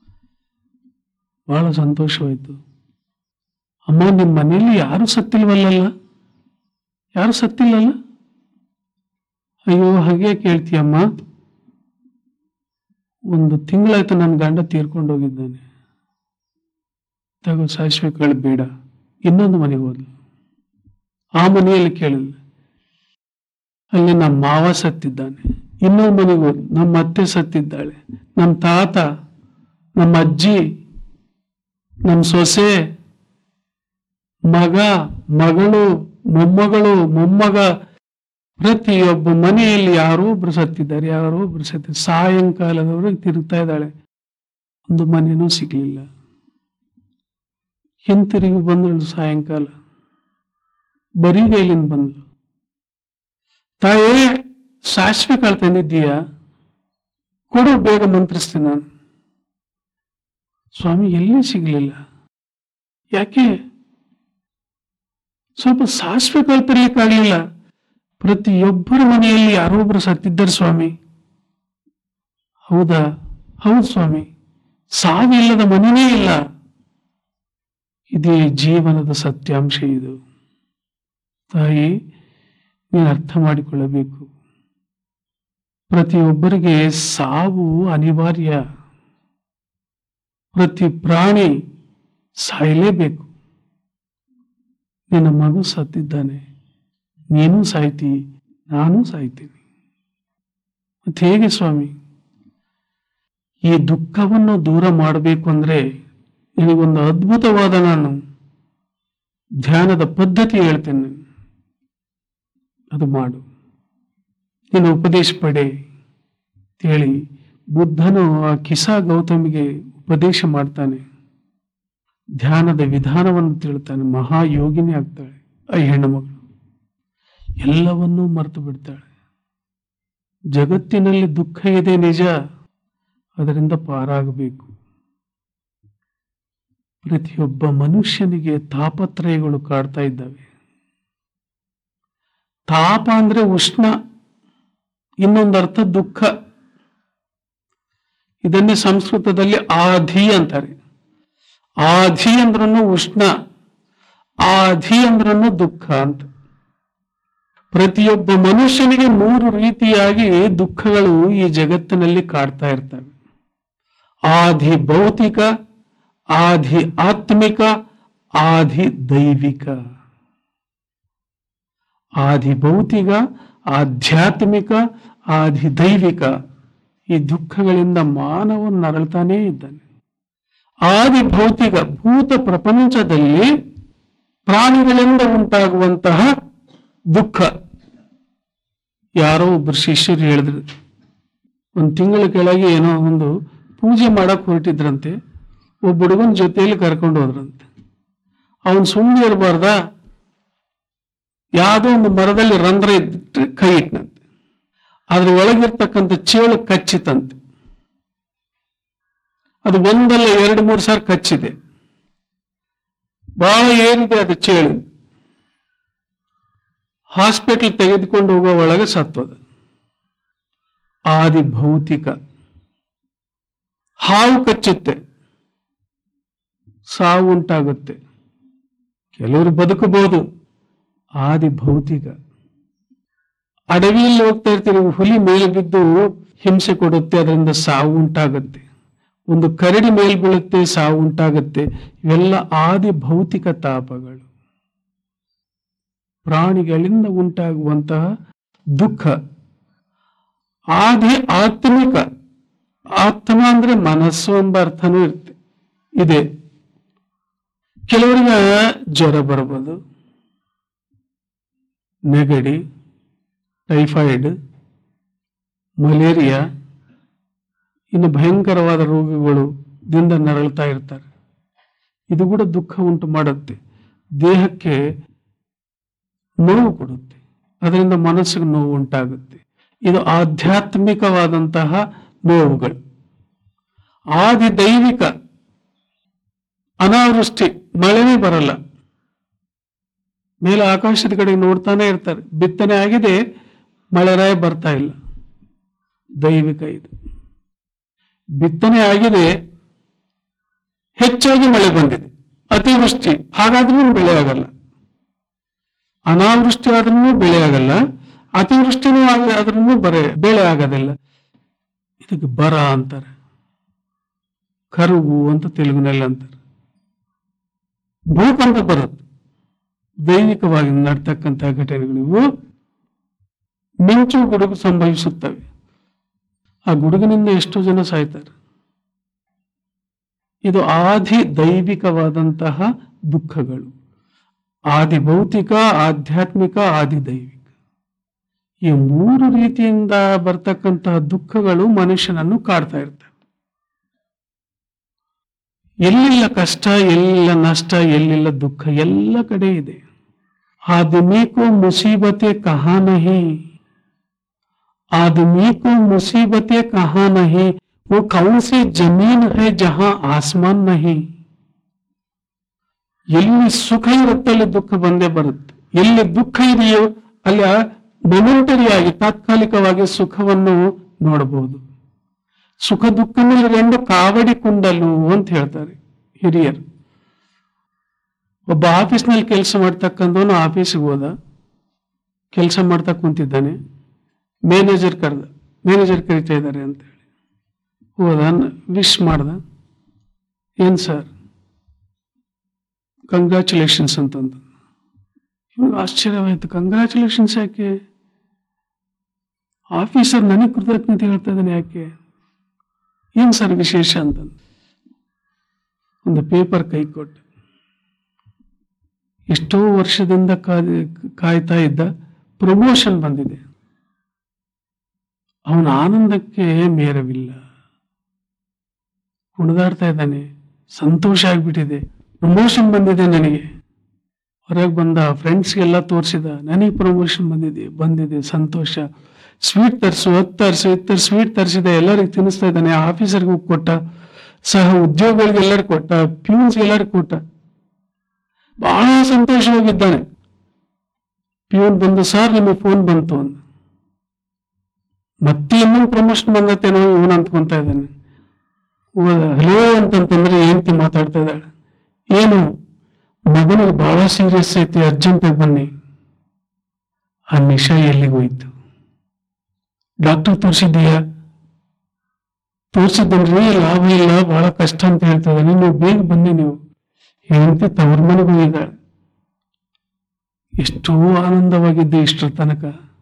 ಬಹಳ ಸಂತೋಷವಾಯ್ತು. ಅಮ್ಮ, ನಿಮ್ಮ ಮನೆಯಲ್ಲಿ ಯಾರು ಸತ್ತಿಲ್ವಲ್ಲ? ಯಾರು ಸತ್ತಿಲ್ಲಲ್ಲ? ಅಯ್ಯೋ, ಹಾಗೆ ಕೇಳ್ತೀಯಮ್ಮ. ಒಂದು ತಿಂಗಳಾಯ್ತು ನನ್ನ ಗಂಡ ತೀರ್ಕೊಂಡು ಹೋಗಿದ್ದಾನೆ. ತಗೋ ಸಾಸಿವೆ ಕಾಳು ಬೇಡ. ಇನ್ನೊಂದು ಮನೆಗೆ ಹೋದ್ಲು. ಆ ಮನೆಯಲ್ಲಿ ಕೇಳಿಲ್ಲ, ಅಲ್ಲಿ ನಮ್ಮ ಮಾವ ಸತ್ತಿದ್ದಾನೆ. ಇನ್ನೊಂದು ಮನೆಗೆ ಹೋದ್ಲು, ನಮ್ಮ ಅತ್ತೆ ಸತ್ತಿದ್ದಾಳೆ. ನಮ್ಮ ತಾತ, ನಮ್ಮ ಅಜ್ಜಿ, ನಮ್ಮ ಸೊಸೆ, ಮಗ, ಮಗಳು, ಮೊಮ್ಮಗಳು, ಮೊಮ್ಮಗ, ಪ್ರತಿಯೊಬ್ಬ ಮನೆಯಲ್ಲಿ ಯಾರೋ ಒಬ್ರು ಸತ್ತಿದ್ದಾರೆ, ಯಾರೋ ಒಬ್ರು ಸತ್ತಿದ್ದಾರೆ. ಸಾಯಂಕಾಲದವರೆಗೆ ತಿರುಗ್ತಾ ಇದ್ದಾಳೆ, ಒಂದು ಮನೆನೂ ಸಿಗ್ಲಿಲ್ಲ. ಹಿಂತಿರುಗಿ ಬಂದಳು ಸಾಯಂಕಾಲ, ಬರಿಗೈಲಿಂದ ಬಂದ್ಲು. ತಾಯೇ, ಸಾಸಿವೆ ಕಾಳು ತಂದಿದ್ದೀಯಾ? ಕೊಡು, ಬೇಗ ಮಂತ್ರಿಸ್ತೀನಿ ನಾನು. ಸ್ವಾಮಿ, ಎಲ್ಲಿ ಸಿಗ್ಲಿಲ್ಲ. ಯಾಕೆ? ಸ್ವಲ್ಪ ಸಾಸಿವೆ ಕಾಳು ತರಲಿಕ್ಕಾಗಲಿಲ್ಲ. ಪ್ರತಿಯೊಬ್ಬರ ಮನೆಯಲ್ಲಿ ಯಾರೋ ಒಬ್ರು ಸತ್ತಿದ್ದಾರೆ ಸ್ವಾಮಿ. ಹೌದಾ? ಹೌದು ಸ್ವಾಮಿ, ಸಾವಿಲ್ಲದ ಮನೆಯೇ ಇಲ್ಲ. ಇದೇ ಜೀವನದ ಸತ್ಯಾಂಶ ಇದು. ತಾಯಿ, ನೀನು ಅರ್ಥ ಮಾಡಿಕೊಳ್ಳಬೇಕು. ಪ್ರತಿಯೊಬ್ಬರಿಗೆ ಸಾವು ಅನಿವಾರ್ಯ. ಪ್ರತಿ ಪ್ರಾಣಿ ಸಾಯಲೇಬೇಕು. ನಿನ್ನ ಮಗು ಸತ್ತಿದ್ದಾನೆ, ನೀನು ಸಾಯ್ತಿ, ನಾನು ಸಾಯ್ತೀನಿ. ಮತ್ತೆ ಹೇಗೆ ಸ್ವಾಮಿ? ಈ ದುಃಖವನ್ನು ದೂರ ಮಾಡಬೇಕು ಅಂದ್ರೆ ನಿನಗೊಂದು ಅದ್ಭುತವಾದ ನಾನು ಧ್ಯಾನದ ಪದ್ಧತಿ ಹೇಳ್ತೇನೆ, ಅದು ಮಾಡು. ನೀನು ಉಪದೇಶ ಪಡೆ ಹೇಳಿ ಬುದ್ಧನು ಆ ಕಿಸಾ ಗೌತಮಿಗೆ ಉಪದೇಶ ಮಾಡ್ತಾನೆ. ಧ್ಯಾನದ ವಿಧಾನವನ್ನು ತಿಳ್ತಾನೆ. ಮಹಾಯೋಗಿನಿ ಆಗ್ತಾಳೆ ಆ ಹೆಣ್ಣು ಮಗಳು. ಎಲ್ಲವನ್ನೂ ಮರೆತು ಬಿಡ್ತಾಳೆ. ಜಗತ್ತಿನಲ್ಲಿ ದುಃಖ ಇದೆ ನಿಜ, ಅದರಿಂದ ಪಾರಾಗಬೇಕು. ಪ್ರತಿಯೊಬ್ಬ ಮನುಷ್ಯನಿಗೆ ತಾಪತ್ರಯಗಳು ಕಾಡ್ತಾ ಇದ್ದಾವೆ. ತಾಪ ಅಂದ್ರೆ ಉಷ್ಣ, ಇನ್ನೊಂದು ಅರ್ಥ ದುಃಖ. ಇದನ್ನೇ ಸಂಸ್ಕೃತದಲ್ಲಿ ಆಧಿ ಅಂತಾರೆ. ಆಧಿ ಅಂದ್ರೂ ಉಷ್ಣ, ಆಧಿ ಅಂದ್ರೂ ದುಃಖ ಅಂತ. ಪ್ರತಿಯೊಬ್ಬ ಮನುಷ್ಯನಿಗೆ ಮೂರು ರೀತಿಯಾಗಿ ದುಃಖಗಳು ಈ ಜಗತ್ತಿನಲ್ಲಿ ಕಾಡ್ತಾ ಇರ್ತವೆ. ಆಧಿ ಭೌತಿಕ, ಆಧಿ ಆತ್ಮಿಕ, ಆಧಿ ದೈವಿಕ. ಆಧಿ ಭೌತಿಕ, ಆಧ್ಯಾತ್ಮಿಕ, ಆಧಿ ದೈವಿಕ. ಈ ದುಃಖಗಳಿಂದ ಮಾನವ ನರಳ್ತಾನೇ ಇದ್ದಾನೆ. ಆದಿ ಭೌತಿಕ, ಭೂತ ಪ್ರಪಂಚದಲ್ಲಿ ಪ್ರಾಣಿಗಳಿಂದ ಉಂಟಾಗುವಂತಹ ದುಃಖ. ಯಾರೋ ಒಬ್ರು ಶಿಷ್ಯರು ಹೇಳಿದ್ರು, ಒಂದು ತಿಂಗಳ ಕೆಳಗೆ ಏನೋ ಒಂದು ಪೂಜೆ ಮಾಡಕ್ ಹೊರಟಿದ್ರಂತೆ. ಒಬ್ಬ ಹುಡುಗನ ಜೊತೆಯಲ್ಲಿ ಕರ್ಕೊಂಡು ಹೋದ್ರಂತೆ. ಅವನು ಸುಮ್ಮನೆ ಇರಬಾರ್ದ, ಯಾವುದೋ ಒಂದು ಮರದಲ್ಲಿ ರಂಧ್ರ ಇದ್ಬಿಟ್ರೆ ಕೈ ಇಟ್ಟನಂತೆ, ಅದ್ರ ಒಳಗಿರ್ತಕ್ಕಂಥ ಚೇಳು ಕಚ್ಚಿತಂತೆ. ಅದು ಒಂದಲ್ಲ ಎರಡು ಮೂರು ಸಾರಿ ಕಚ್ಚಿದೆ, ಬಹಳ ಏರಿದೆ ಅದು ಚೇಳು. ಹಾಸ್ಪಿಟಲ್ ತೆಗೆದುಕೊಂಡು ಹೋಗೋ ಒಳಗೆ ಸತ್ತೋದ. ಆದಿ ಭೌತಿಕ. ಹಾವು ಕಚ್ಚುತ್ತೆ, ಸಾವು ಉಂಟಾಗುತ್ತೆ. ಕೆಲವರು ಬದುಕಬಹುದು, ಆದಿ ಭೌತಿಕ. ಅಡವಿಯಲ್ಲಿ ಹೋಗ್ತಾ ಇರ್ತೀರಿ, ಹುಲಿ ಮೇಲೆ ಬಿದ್ದು ಹಿಂಸೆ ಕೊಡುತ್ತೆ, ಅದರಿಂದ ಸಾವು ಉಂಟಾಗುತ್ತೆ. ಒಂದು ಕರಡಿ ಮೇಲ್ ಬೀಳುತ್ತೆ, ಸಾವು ಉಂಟಾಗುತ್ತೆ. ಇವೆಲ್ಲ ಆದಿ ಭೌತಿಕ ತಾಪಗಳು, ಪ್ರಾಣಿಗಳಿಂದ ಉಂಟಾಗುವಂತಹ ದುಃಖ. ಆದಿ ಆತ್ಮಿಕ. ಆತ್ಮ ಅಂದ್ರೆ ಮನಸ್ಸು ಎಂಬ ಅರ್ಥನೂ ಇರುತ್ತೆ ಇದೆ. ಕೆಲವರಿಗೆ ಜ್ವರ ಬರಬಹುದು, ನೆಗಡಿ, ಟೈಫಾಯ್ಡ್, ಮಲೇರಿಯಾ, ಇನ್ನು ಭಯಂಕರವಾದ ರೋಗಗಳು ದಿಂದ ನರಳ್ತಾ ಇರ್ತಾರೆ. ಇದು ಕೂಡ ದುಃಖ ಉಂಟು ಮಾಡುತ್ತೆ, ದೇಹಕ್ಕೆ ನೋವು ಕೊಡುತ್ತೆ, ಅದರಿಂದ ಮನಸ್ಸಿಗೆ ನೋವು ಉಂಟಾಗುತ್ತೆ. ಇದು ಆಧ್ಯಾತ್ಮಿಕವಾದಂತಹ ನೋವುಗಳು. ಆದಿ ದೈವಿಕ. ಅನಾವೃಷ್ಟಿ, ಮಳೆನೇ ಬರಲ್ಲ, ಮೇಲೆ ಆಕಾಶದ ಕಡೆ ನೋಡ್ತಾನೆ ಇರ್ತಾರೆ, ಬಿತ್ತನೆ ಆಗಿದೆ, ಮಳೆರಾಯ ಬರ್ತಾ ಇಲ್ಲ. ದೈವಿಕ ಇದು. ಬಿತ್ತನೆ ಆಗಿದೆ, ಹೆಚ್ಚಾಗಿ ಮಳೆ ಬಂದಿದೆ, ಅತಿವೃಷ್ಟಿ, ಹಾಗಾದ್ರೂ ಬೆಳೆ ಆಗಲ್ಲ. ಅನಾವೃಷ್ಟಿ ಆದ್ರೂ ಬೆಳೆ ಆಗಲ್ಲ, ಅತಿವೃಷ್ಟಿನೂ ಆದ್ರೂ ಬರೆ ಬೆಳೆ ಆಗೋದಿಲ್ಲ. ಇದಕ್ಕೆ ಬರ ಅಂತಾರೆ, ಕರುವು ಅಂತ ತೆಲುಗಿನಲ್ಲಿ ಅಂತಾರೆ. ಭೂಕಂಪ ಬರುತ್ತೆ, ದೈವಿಕವಾಗಿ ನಡ್ತಕ್ಕಂತಹ ಘಟನೆಗಳಿವು. ಮಿಂಚು ಗುಡುಗು ಸಂಭವಿಸುತ್ತವೆ, ಆ ಗುಡುಗಿನಿಂದ ಎಷ್ಟೋ ಜನ ಸಾಯ್ತಾರೆ. ಇದು ಆದಿ ದೈವಿಕವಾದಂತಹ ದುಃಖಗಳು. ಆದಿ ಭೌತಿಕ, ಆಧ್ಯಾತ್ಮಿಕ, ಆದಿ ದೈವಿಕ. ಈ ಮೂರು ರೀತಿಯಿಂದ ಬರ್ತಕ್ಕಂತಹ ದುಃಖಗಳು ಮನುಷ್ಯನನ್ನು ಕಾಡ್ತಾ ಇರ್ತವೆ. ಎಲ್ಲಿಲ್ಲ ಕಷ್ಟ, ಎಲ್ಲಿಲ್ಲ ನಷ್ಟ, ಎಲ್ಲಿಲ್ಲ ದುಃಖ, ಎಲ್ಲ ಕಡೆ ಇದೆ. ಆದಮಿ ಕೋ ಮುಸೀಬತೆ ಕಹಾ ನಹಿ, आदमी को मुसीबतें कहां नहीं, वो कौन सी जमीन है जहां आसमान नहीं. ಎಲ್ಲಿ ಸುಖ ಇರುತ್ತೆ ಅಲ್ಲಿ ದುಃಖ ಬಂದೇ ಬರುತ್ತೆ. ಎಲ್ಲಿ ದುಃಖ ಇದೆಯೋ ಅಲ್ಲಿ ಮೊಮೆಂಟರಿಯಾಗಿ, ತಾತ್ಕಾಲಿಕವಾಗಿ ಸುಖವನ್ನು ನೋಡಬಹುದು. ಸುಖ ದುಃಖನಲ್ಲಿ రెండు ಕಾವಡಿ ಕುಂಡಲು ಅಂತ ಹೇಳ್ತಾರೆ ಹಿರಿಯರು. ಒಬ್ಬ ಆಫೀಸ್ನಲ್ಲಿ ಕೆಲಸ ಮಾಡ್ತಕ್ಕಂಥವನು ಆಫೀಸ್ಗೆ ಹೋದ, ಕೆಲಸ ಮಾಡ್ತಾ ಕುಂತಿದ್ದಾನೆ. ಮ್ಯಾನೇಜರ್ ಕರೆದ, ಮ್ಯಾನೇಜರ್ ಕರಿತಾ ಇದ್ದಾರೆ ಅಂತ ಹೇಳಿ ಹೋದ, ವಿಶ್ ಮಾಡ್ದ. ಏನ್ ಸರ್, ಕಂಗ್ರ್ಯಾಚುಲೇಷನ್ಸ್ ಅಂತಂದ. ಇವಾಗ ಆಶ್ಚರ್ಯವಾಯ್ತು, ಕಂಗ್ರ್ಯಾಚುಲೇಷನ್ಸ್ ಯಾಕೆ? ಆಫೀಸರ್ ನನಗೆ ಕೃತಜ್ಞತೆ ಹೇಳ್ತಾ ಇದ್ದಾನೆ, ಯಾಕೆ, ಏನ್ ಸರ್ ವಿಶೇಷ ಅಂತಂದ. ಒಂದು ಪೇಪರ್ ಕೈ ಕೊಟ್ಟು, ಎಷ್ಟೋ ವರ್ಷದಿಂದ ಕಾಯ್ತಾ ಇದ್ದ ಪ್ರಮೋಷನ್ ಬಂದಿದೆ. ಅವನ ಆನಂದಕ್ಕೆ ಮೇರವಿಲ್ಲ, ಕುಣಿದಾಡ್ತಾ ಇದ್ದಾನೆ, ಸಂತೋಷ ಆಗ್ಬಿಟ್ಟಿದೆ, ಪ್ರಮೋಷನ್ ಬಂದಿದೆ ನನಗೆ. ಹೊರಗೆ ಬಂದ, ಫ್ರೆಂಡ್ಸ್ಗೆಲ್ಲ ತೋರಿಸಿದ, ನನಗೆ ಪ್ರಮೋಷನ್ ಬಂದಿದೆ ಬಂದಿದೆ ಸಂತೋಷ. ಸ್ವೀಟ್ ತರಿಸು, ಹತ್ತು ತರಿಸು, ಇತ್ತು ಸ್ವೀಟ್ ತರಿಸಿದ, ಎಲ್ಲರಿಗೂ ತಿನ್ನಿಸ್ತಾ ಇದ್ದಾನೆ. ಆಫೀಸರ್ಗೂ ಕೊಟ್ಟ, ಸಹ ಉದ್ಯೋಗಿಗಳಿಗೆ ಎಲ್ಲರಿಗೂ ಕೊಟ್ಟ, ಪ್ಯೂನ್ಸ್ ಎಲ್ಲರಿಗೂ ಕೊಟ್ಟ. ಬಹಳ ಸಂತೋಷವಾಗಿದ್ದಾನೆ. ಪ್ಯೂನ್ ಬಂದು, ಸರ್ ನಿಮಗೆ ಫೋನ್ ಬಂತು ಅಂದ. ಮತ್ತೆ ಇನ್ನೂ ಪ್ರಮೋಷನ್ ಬಂದತ್ತೇನೋ ಇವನು ಅಂದ್ಕೊಂತ ಇದ್ದಾನೆ. ಹಲೋ ಅಂತಂತಂದ್ರೆ ಹೆಂಡತಿ ಮಾತಾಡ್ತಾ ಇದ್ದಾಳೆ, ಏನು ಮಗನಿಗೆ ಬಹಳ ಸೀರಿಯಸ್ ಐತಿ, ಅರ್ಜೆಂಟ್ ಆಗಿ ಬನ್ನಿ. ಆ ನಿಶಾ ಎಲ್ಲಿಗೆ ಹೋಯ್ತು? ಡಾಕ್ಟರ್ ತೋರಿಸಿದ್ದೀಯಾ? ತೋರಿಸಿದ್ದನ್ರಿ, ಲಾಭ ಇಲ್ಲ, ಬಹಳ ಕಷ್ಟ ಅಂತ ಹೇಳ್ತಾ ಇದ್ದಾನೆ, ನೀವು ಬೇಗ ಬನ್ನಿ. ನೀವು ಹೆಂಡತಿ ತವ್ರ ಮನೆಗೆ ಹೋಗಿದ್ದಾಳೆ. ಎಷ್ಟೋ ಆನಂದವಾಗಿದ್ದೆ ಇಷ್ಟರ ತನಕ.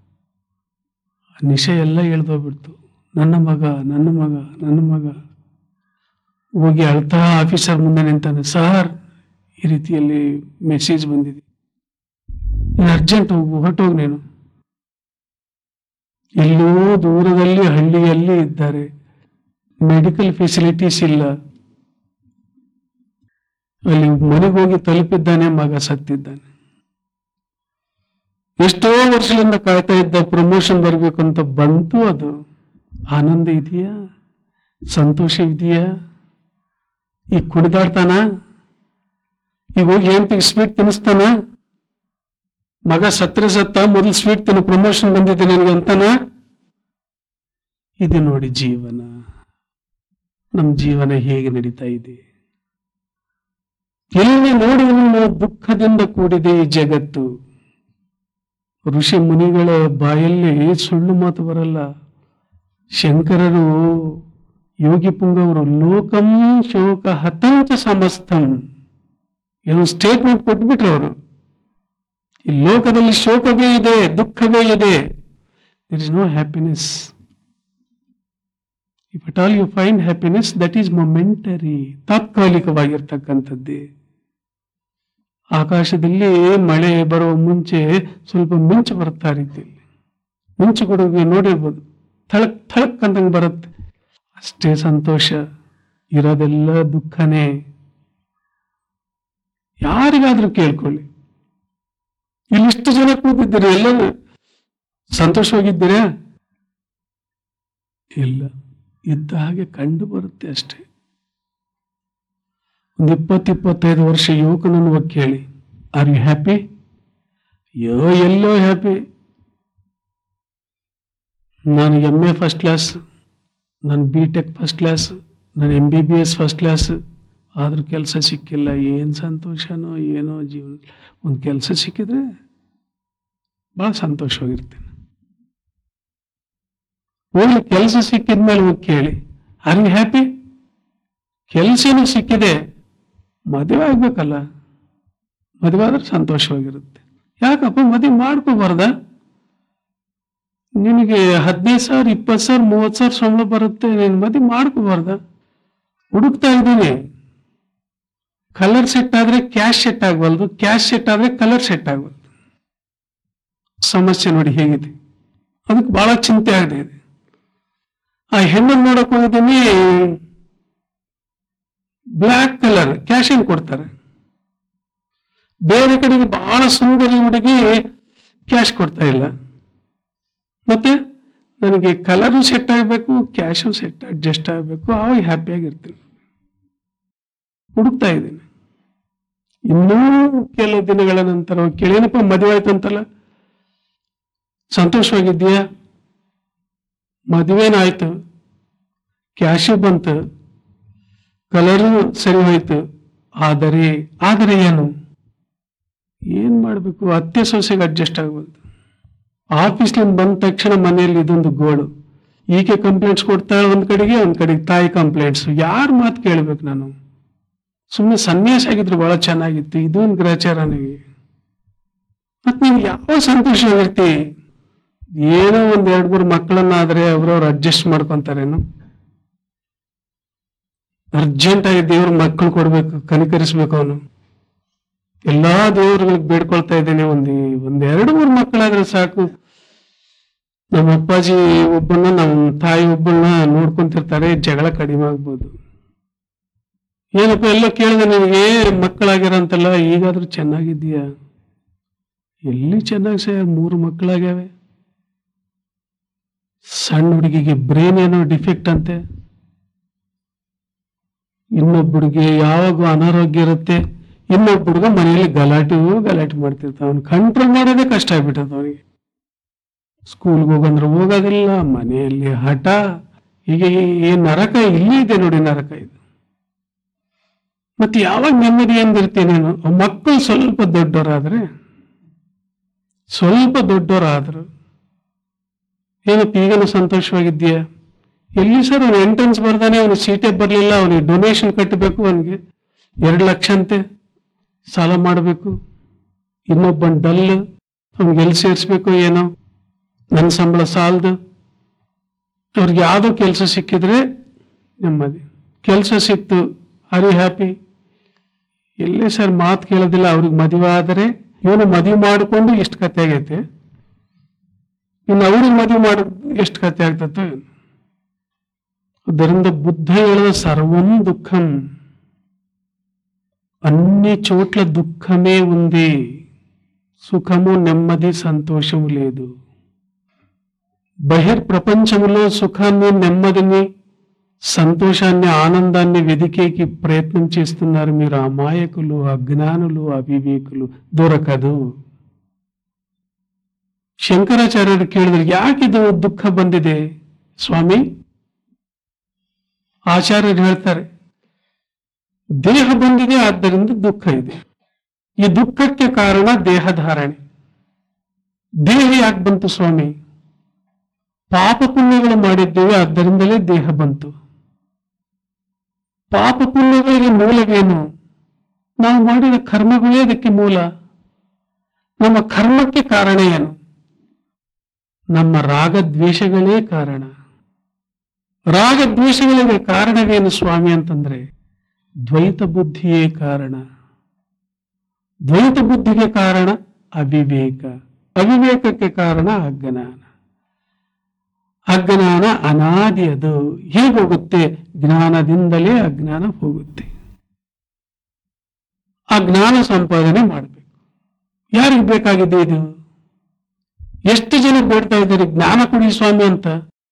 ನಿಶೆ ಎಲ್ಲ ಹೇಳ್ದೋಗ್ಬಿಡ್ತು, ನನ್ನ ಮಗ ನನ್ನ ಮಗ ನನ್ನ ಮಗ. ಹೋಗಿ ಅಳ್ತಾ ಆಫೀಸರ್ ಮುಂದೆ ನಿಂತಾನೆ, ಸರ್ ಈ ರೀತಿಯಲ್ಲಿ ಮೆಸೇಜ್ ಬಂದಿದೆ, ನೀನು ಅರ್ಜೆಂಟ್ ಹೋಗು, ಹೊರಟೋಗಿ ನೀನು. ಎಲ್ಲೋ ದೂರದಲ್ಲಿ ಹಳ್ಳಿಯಲ್ಲಿ ಇದ್ದಾರೆ, ಮೆಡಿಕಲ್ ಫೆಸಿಲಿಟೀಸ್ ಇಲ್ಲ, ಅಲ್ಲಿ ಮನೆಗೆ ಹೋಗಿ ತಲುಪಿದ್ದಾನೆ, ಮಗ ಸತ್ತಿದ್ದಾನೆ. ಎಷ್ಟೋ ವರ್ಷಗಳಿಂದ ಕಾಯ್ತಾ ಇದ್ದ ಪ್ರಮೋಷನ್ ಬರ್ಬೇಕು ಅಂತ ಬಂತು. ಅದು ಆನಂದ ಇದೆಯಾ? ಸಂತೋಷ ಇದೆಯಾ? ಈಗ ಕುಣಿದಾಡ್ತಾನ? ಈಗ ಹೋಗಿ ಹೆಂಡತಿಗೆ ಸ್ವೀಟ್ ತಿನ್ನಿಸ್ತಾನ? ಮಗ ಸತ್ರೆ ಸತ್ತ, ಮೊದಲು ಸ್ವೀಟ್ ತಿನ್ನು, ಪ್ರಮೋಷನ್ ಬಂದಿದೆ ನನಗೆ ಅಂತಾನ? ಇದು ನೋಡಿ ಜೀವನ. ನಮ್ಮ ಜೀವನ ಹೇಗೆ ನಡೀತಾ ಇದೆ. ಎಲ್ಲಿ ನೋಡಿದ್ರು ದುಃಖದಿಂದ ಕೂಡಿದೆ ಈ ಜಗತ್ತು. ಋಷಿ ಮುನಿಗಳ ಬಾಯಲ್ಲಿ ಸುಳ್ಳು ಮಾತು ಬರಲ್ಲ. ಶಂಕರರು, ಯೋಗಿ ಪುಂಗವರು ಲೋಕಂ ಶೋಕ ಹತಂಚ ಸಮಸ್ತಂ ಏನೋ ಸ್ಟೇಟ್ಮೆಂಟ್ ಕೊಟ್ಬಿಟ್ರು ಅವರು. ಈ ಲೋಕದಲ್ಲಿ ಶೋಕವೇ ಇದೆ, ದುಃಖವೇ ಇದೆ. There is no happiness. If at all you find happiness, that is momentary, ತಾತ್ಕಾಲಿಕವಾಗಿರ್ತಕ್ಕಂಥದ್ದೇ. ಆಕಾಶದಲ್ಲಿ ಮಳೆ ಬರುವ ಮುಂಚೆ ಸ್ವಲ್ಪ ಮಿಂಚು ಬರುತ್ತಾ ರೀತಿಯಲ್ಲಿ, ಮಿಂಚು ಕೊಡುಗೆ ನೋಡಿರ್ಬೋದು, ಥಳಕ್ ಥಳಕ್ ಅಂತಂಗೆ ಬರುತ್ತೆ. ಅಷ್ಟೇ ಸಂತೋಷ. ಇರೋದೆಲ್ಲ ದುಃಖನೇ. ಯಾರಿಗಾದ್ರೂ ಕೇಳ್ಕೊಳ್ಳಿ, ಇಲ್ಲಿಷ್ಟು ಜನ ಕೂತಿದ್ದೀರಿ, ಎಲ್ಲ ಸಂತೋಷವಾಗಿದ್ದೀರಾ? ಇಲ್ಲ, ಇದ್ದ ಹಾಗೆ ಕಂಡು ಬರುತ್ತೆ ಅಷ್ಟೇ. ಒಂದು ಇಪ್ಪತ್ತು ಇಪ್ಪತ್ತೈದು ವರ್ಷ ಯುವಕನನ್ನು ಹೋಗಿ ಕೇಳಿ, ಆರ್ ಯು ಹ್ಯಾಪಿ? ಯೋ ಎಲ್ಲೋ ಹ್ಯಾಪಿ. ನಾನು ಎಮ್ ಎ ಫಸ್ಟ್ ಕ್ಲಾಸ್, ನಾನು ಬಿ ಟೆಕ್ ಫಸ್ಟ್ ಕ್ಲಾಸ್, ನಾನು M B B S first class, ಆದ್ರೂ ಕೆಲಸ ಸಿಕ್ಕಿಲ್ಲ. ಏನು ಸಂತೋಷನೋ ಏನೋ ಜೀವನ. ಒಂದು ಕೆಲಸ ಸಿಕ್ಕಿದ್ರೆ ಭಾಳ ಸಂತೋಷವಾಗಿರ್ತೇನೆ. ಹೋಗ್ಲಿ, ಕೆಲಸ ಸಿಕ್ಕಿದ್ಮೇಲೆ ಹೋಗಿ ಕೇಳಿ, ಆರ್ ಯು ಹ್ಯಾಪಿ? ಕೆಲಸನೂ ಸಿಕ್ಕಿದೆ, ಮದುವೆ ಆಗ್ಬೇಕಲ್ಲ, ಮದುವೆ ಆದ್ರೆ ಸಂತೋಷವಾಗಿರುತ್ತೆ. ಯಾಕಪ್ಪ ಮದುವೆ ಮಾಡ್ಕೋಬಾರ್ದ? ನಿನಗೆ ಹದಿನೈದು ಸಾವಿರ ಇಪ್ಪತ್ತು ಸಾವಿರ ಮೂವತ್ತು ಸಾವಿರ ಸಂಬಳ ಬರುತ್ತೆ, ನೀನು ಮದುವೆ ಮಾಡ್ಕೋಬಾರ್ದ? ಹುಡುಕ್ತಾ ಇದ್ದೀನಿ. ಕಲರ್ ಸೆಟ್ ಆದ್ರೆ ಕ್ಯಾಶ್ ಸೆಟ್ ಆಗಬಾರ್ದು, ಕ್ಯಾಶ್ ಸೆಟ್ ಆದ್ರೆ ಕಲರ್ ಸೆಟ್ ಆಗಬಾರ್ದು. ಸಮಸ್ಯೆ ನೋಡಿ ಹೇಗಿದೆ. ಅದಕ್ಕೆ ಬಹಳ ಚಿಂತೆ ಆಗದೆ ಇದೆ. ಆ ಹೆಣ್ಣನ್ನು ನೋಡಕ್ ಹೋಗಿದ್ದೀನಿ, ಬ್ಲ್ಯಾಕ್ ಕಲರ್ ಕ್ಯಾಶ್ ಏನ್ ಕೊಡ್ತಾರೆ. ಬೇರೆ ಕಡೆಗೆ ಬಹಳ ಸುಂದರಿ ಹುಡುಗಿ ಕ್ಯಾಶ್ ಕೊಡ್ತಾ ಇಲ್ಲ. ಮತ್ತೆ ನನಗೆ ಕಲರು ಸೆಟ್ ಆಗಬೇಕು, ಕ್ಯಾಶು ಸೆಟ್ ಅಡ್ಜಸ್ಟ್ ಆಗಬೇಕು, ಆವಾಗ ಹ್ಯಾಪಿಯಾಗಿರ್ತೀನಿ. ಹುಡುಕ್ತಾ ಇದ್ದೀನಿ. ಇನ್ನೂ ಕೆಲವು ದಿನಗಳ ನಂತರ ಕೇಳೇನಪ್ಪ ಮದುವೆ ಆಯ್ತು ಅಂತಲ್ಲ, ಸಂತೋಷವಾಗಿದ್ದೀಯಾ? ಮದುವೆನಾಯ್ತು, ಕ್ಯಾಶು ಬಂತು, ಕಲರು ಸರಿ ಹೋಯ್ತು, ಆದರೆ ಆದರೆ ಏನು ಏನ್ ಮಾಡ್ಬೇಕು? ಅತ್ತೆ ಸೊಸೆಗೆ ಅಡ್ಜಸ್ಟ್ ಆಗ್ಬೋದು. ಆಫೀಸ್ನಿಂದ ಬಂದ ತಕ್ಷಣ ಮನೆಯಲ್ಲಿ ಇದೊಂದು ಗೋಳು. ಈಕೆ ಕಂಪ್ಲೇಂಟ್ಸ್ ಕೊಡ್ತಾಳೆ ಒಂದ್ ಕಡೆಗೆ, ಒಂದ್ ಕಡೆಗೆ ತಾಯಿ ಕಂಪ್ಲೇಂಟ್ಸ್. ಯಾರ ಮಾತು ಕೇಳ್ಬೇಕು ನಾನು? ಸುಮ್ಮನೆ ಸನ್ಯಾಸ ಆಗಿದ್ರು ಬಹಳ ಚೆನ್ನಾಗಿತ್ತು. ಇದೊಂದು ಗ್ರಹಚಾರ ನನಗೆ. ಮತ್ ನೀವು ಯಾವ ಸಂತೋಷವಾಗಿರ್ತಿ? ಏನೋ ಒಂದ್ ಎರಡ್ ಮೂರು ಮಕ್ಕಳನ್ನಾದ್ರೆ ಅವ್ರವ್ರು ಅಡ್ಜಸ್ಟ್ ಮಾಡ್ಕೊಂತಾರೇನು? ಅರ್ಜೆಂಟ್ ಆಗಿ ದೇವ್ರ ಮಕ್ಕಳು ಕೊಡ್ಬೇಕು, ಕನಿಕರಿಸ್ಬೇಕು. ಅವನು ಎಲ್ಲಾ ದೇವ್ರಿಗೆ ಬೇಡ್ಕೊಳ್ತಾ ಇದ್ದೇನೆ, ಒಂದ್ ಒಂದ್ ಎರಡು ಮೂರು ಮಕ್ಕಳಾದ್ರೆ ಸಾಕು. ನಮ್ಮ ಅಪ್ಪಾಜಿ ಒಬ್ಬನ್ನ, ನಮ್ಮ ತಾಯಿ ಒಬ್ಬಳನ್ನ ನೋಡ್ಕೊಂತಿರ್ತಾರೆ, ಜಗಳ ಕಡಿಮೆ ಆಗ್ಬೋದು. ಏನಪ್ಪ ಎಲ್ಲ ಕೇಳಿದೆ, ನಿನಗೆ ಮಕ್ಕಳಾಗ್ಯಾರಂತಲ್ಲ, ಈಗಾದ್ರೂ ಚೆನ್ನಾಗಿದ್ದೀಯಾ? ಎಲ್ಲಿ ಚೆನ್ನಾಗಿ ಸರ್, ಮೂರು ಮಕ್ಕಳಾಗ್ಯಾವೆ. ಸಣ್ಣ ಹುಡುಗಿಗೆ ಬ್ರೇನ್ ಏನೋ ಡಿಫೆಕ್ಟ್ ಅಂತೆ, ಇನ್ನೊಬ್ಬಳಿಗೆ ಯಾವಾಗ ಅನಾರೋಗ್ಯ ಇರುತ್ತೆ, ಇನ್ನೊಬ್ಬಳಿಗೆ ಮನೆಯಲ್ಲಿ ಗಲಾಟೆ ಗಲಾಟೆ ಮಾಡ್ತಿರ್ತಾವ. ಅವ್ನು ಕಂಟ್ರೋಲ್ ಮಾಡೋದೇ ಕಷ್ಟ ಆಗ್ಬಿಟ್ಟದ ಅವನಿಗೆ. ಸ್ಕೂಲ್ಗೆ ಹೋಗಂದ್ರೆ ಹೋಗೋದಿಲ್ಲ, ಮನೆಯಲ್ಲಿ ಹಠ. ಹೀಗೆ ಈ ನರಕ ಇಲ್ಲೇ ಇದೆ ನೋಡಿ, ನರಕ ಇದು. ಮತ್ತೆ ಯಾವಾಗ ನೆಮ್ಮದಿ ಎಂದಿರ್ತೀನೇನು? ಮಕ್ಕಳು ಸ್ವಲ್ಪ ದೊಡ್ಡವರಾದ್ರೆ, ಸ್ವಲ್ಪ ದೊಡ್ಡವರಾದ್ರು ಏನಪ್ಪ ಈಗಲೂ ಸಂತೋಷವಾಗಿದ್ದೀಯಾ? ಎಲ್ಲಿ ಸರ್, ಅವನು ಎಂಟ್ರೆನ್ಸ್ ಬರ್ದಾನೆ, ಅವನು ಸೀಟೇ ಬರಲಿಲ್ಲ, ಅವನಿಗೆ ಡೊನೇಷನ್ ಕಟ್ಟಬೇಕು, ಅವನಿಗೆ ಎರಡು ಲಕ್ಷ ಅಂತೆ ಸಾಲ ಮಾಡಬೇಕು. ಇನ್ನೊಬ್ಬನ್ ಡಲ್, ಅವ್ನಿಗೆ ಎಲ್ಲಿ ಸೇರಿಸ್ಬೇಕು ಏನೋ, ನನ್ನ ಸಂಬಳ ಸಾಲದು. ಅವ್ರಿಗೆ ಯಾವುದೋ ಕೆಲಸ ಸಿಕ್ಕಿದ್ರೆ ನೆಮ್ಮದಿ. ಕೆಲಸ ಸಿಕ್ತು, ಆರ್ ಯು ಹ್ಯಾಪಿ? ಎಲ್ಲೇ ಸರ್, ಮಾತು ಕೇಳೋದಿಲ್ಲ. ಅವ್ರಿಗೆ ಮದುವೆ ಆದರೆ, ಇವನು ಮದುವೆ ಮಾಡಿಕೊಂಡು ಎಷ್ಟು ಕತೆ ಆಗೈತೆ, ಇನ್ನು ಅವ್ರಿಗೆ ಮದುವೆ ಮಾಡ ಎಷ್ಟು ಕತೆ ಆಗ್ತತ್ತೋ. ಅದರಿಂದ ಬುದ್ಧ ಹೇಳಿದ ಸರ್ವಂ ದುಃಖಂ. అన్ని చోట్ల దుఃఖమే ఉంది, సుఖము నెమ్మది సంతోషము లేదు. బహిర్ ప్రపంచంలో సుఖాన్ని నెమ్మదిని సంతోషాన్ని ఆనందాన్ని వెదికేకి ప్రయత్నం చేస్తున్నారు మీరు. అమాయకులు, అజ్ఞానులు, అవివేకులు. ದೊರಕದು. ಶಂಕರಾಚಾರ್ಯರು ಕೇಳಿದ್ರು, ಯಾಕಿದು ದುಃಖ ಬಂದಿದೆ ಸ್ವಾಮಿ? ಆಚಾರ್ಯರು ಹೇಳ್ತಾರೆ, ದೇಹ ಬಂದಿದೆ, ಆದ್ದರಿಂದ ದುಃಖ ಇದೆ. ಈ ದುಃಖಕ್ಕೆ ಕಾರಣ ದೇಹಧಾರಣೆ. ದೇಹ ಯಾಕೆ ಬಂತು ಸ್ವಾಮಿ? ಪಾಪ ಪುಣ್ಯಗಳು ಮಾಡಿದ್ದೇವೆ, ಆದ್ದರಿಂದಲೇ ದೇಹ ಬಂತು. ಪಾಪ ಪುಣ್ಯಗಳಿಗೆ ಮೂಲವೇನು? ನಾವು ಮಾಡಿದ ಕರ್ಮಗಳೇ ಅದಕ್ಕೆ ಮೂಲ. ನಮ್ಮ ಕರ್ಮಕ್ಕೆ ಕಾರಣ ಏನು? ನಮ್ಮ ರಾಗದ್ವೇಷಗಳೇ ಕಾರಣ. ರಾಗದ್ವೇಷಗಳಿಗೆ ಕಾರಣವೇನು ಸ್ವಾಮಿ ಅಂತಂದ್ರೆ ದ್ವೈತ ಬುದ್ಧಿಯೇ ಕಾರಣ. ದ್ವೈತ ಬುದ್ಧಿಗೆ ಕಾರಣ ಅವಿವೇಕ, ಅವಿವೇಕಕ್ಕೆ ಕಾರಣ ಅಜ್ಞಾನ. ಅಜ್ಞಾನ ಅನಾದಿ. ಅದು ಹೇಗೆ ಹೋಗುತ್ತೆ? ಜ್ಞಾನದಿಂದಲೇ ಅಜ್ಞಾನ ಹೋಗುತ್ತೆ. ಆ ಜ್ಞಾನ ಸಂಪಾದನೆ ಮಾಡಬೇಕು. ಯಾರಿಗೆ ಬೇಕಾಗಿದೆ ಇದು? ಎಷ್ಟು ಜನ ಬೇಡ್ತಾ ಇದ್ದಾರೆ ಜ್ಞಾನ ಕೊಡಿ ಸ್ವಾಮಿ ಅಂತ.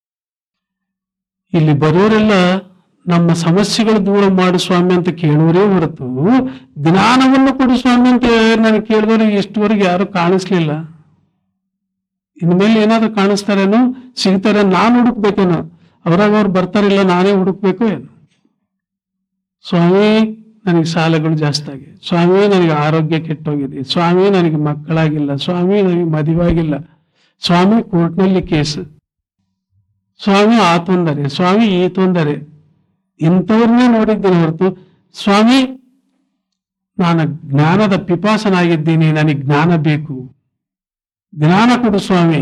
ಇಲ್ಲಿ ಬರೋರೆಲ್ಲ ನಮ್ಮ ಸಮಸ್ಯೆಗಳು ದೂರ ಮಾಡು ಸ್ವಾಮಿ ಅಂತ ಕೇಳೋರೇ ಹೊರತು ಜ್ಞಾನವನ್ನು ಕೊಡು ಸ್ವಾಮಿ ಅಂತ ನನಗೆ ಕೇಳಿದವ್ರಿಗೆ ಇಷ್ಟುವರೆಗೆ ಯಾರು ಕಾಣಿಸ್ಲಿಲ್ಲ. ಇನ್ಮೇಲೆ ಏನಾದ್ರು ಕಾಣಿಸ್ತಾರೇನೋ, ಸಿಗ್ತಾರೆ, ನಾನು ಹುಡುಕ್ಬೇಕೇನೋ. ಅವರಾಗ ಅವ್ರು ಬರ್ತಾರಿಲ್ಲ, ನಾನೇ ಹುಡುಕ್ಬೇಕು ಏನು? ಸ್ವಾಮಿ ನನಗೆ ಸಾಲಗಳು ಜಾಸ್ತಿ ಆಗಿದೆ, ಸ್ವಾಮಿ ನನಗೆ ಆರೋಗ್ಯ ಕೆಟ್ಟೋಗಿದೆ, ಸ್ವಾಮಿ ನನಗೆ ಮಕ್ಕಳಾಗಿಲ್ಲ, ಸ್ವಾಮಿ ನನಗೆ ಮದುವಾಗಿಲ್ಲ, ಸ್ವಾಮಿ ಕೋರ್ಟ್ನಲ್ಲಿ ಕೇಸು, ಸ್ವಾಮಿ ಆ ತೊಂದರೆ, ಸ್ವಾಮಿ ಈ ತೊಂದರೆ. ಇಂಥವ್ರನ್ನೇ ನೋಡಿದ್ದೇನೆ ಹೊರತು ಸ್ವಾಮಿ ನಾನು ಜ್ಞಾನದ ಪಿಪಾಸನಾಗಿದ್ದೀನಿ, ನನಗೆ ಜ್ಞಾನ ಬೇಕು, ಜ್ಞಾನ ಕೊಡು ಸ್ವಾಮಿ.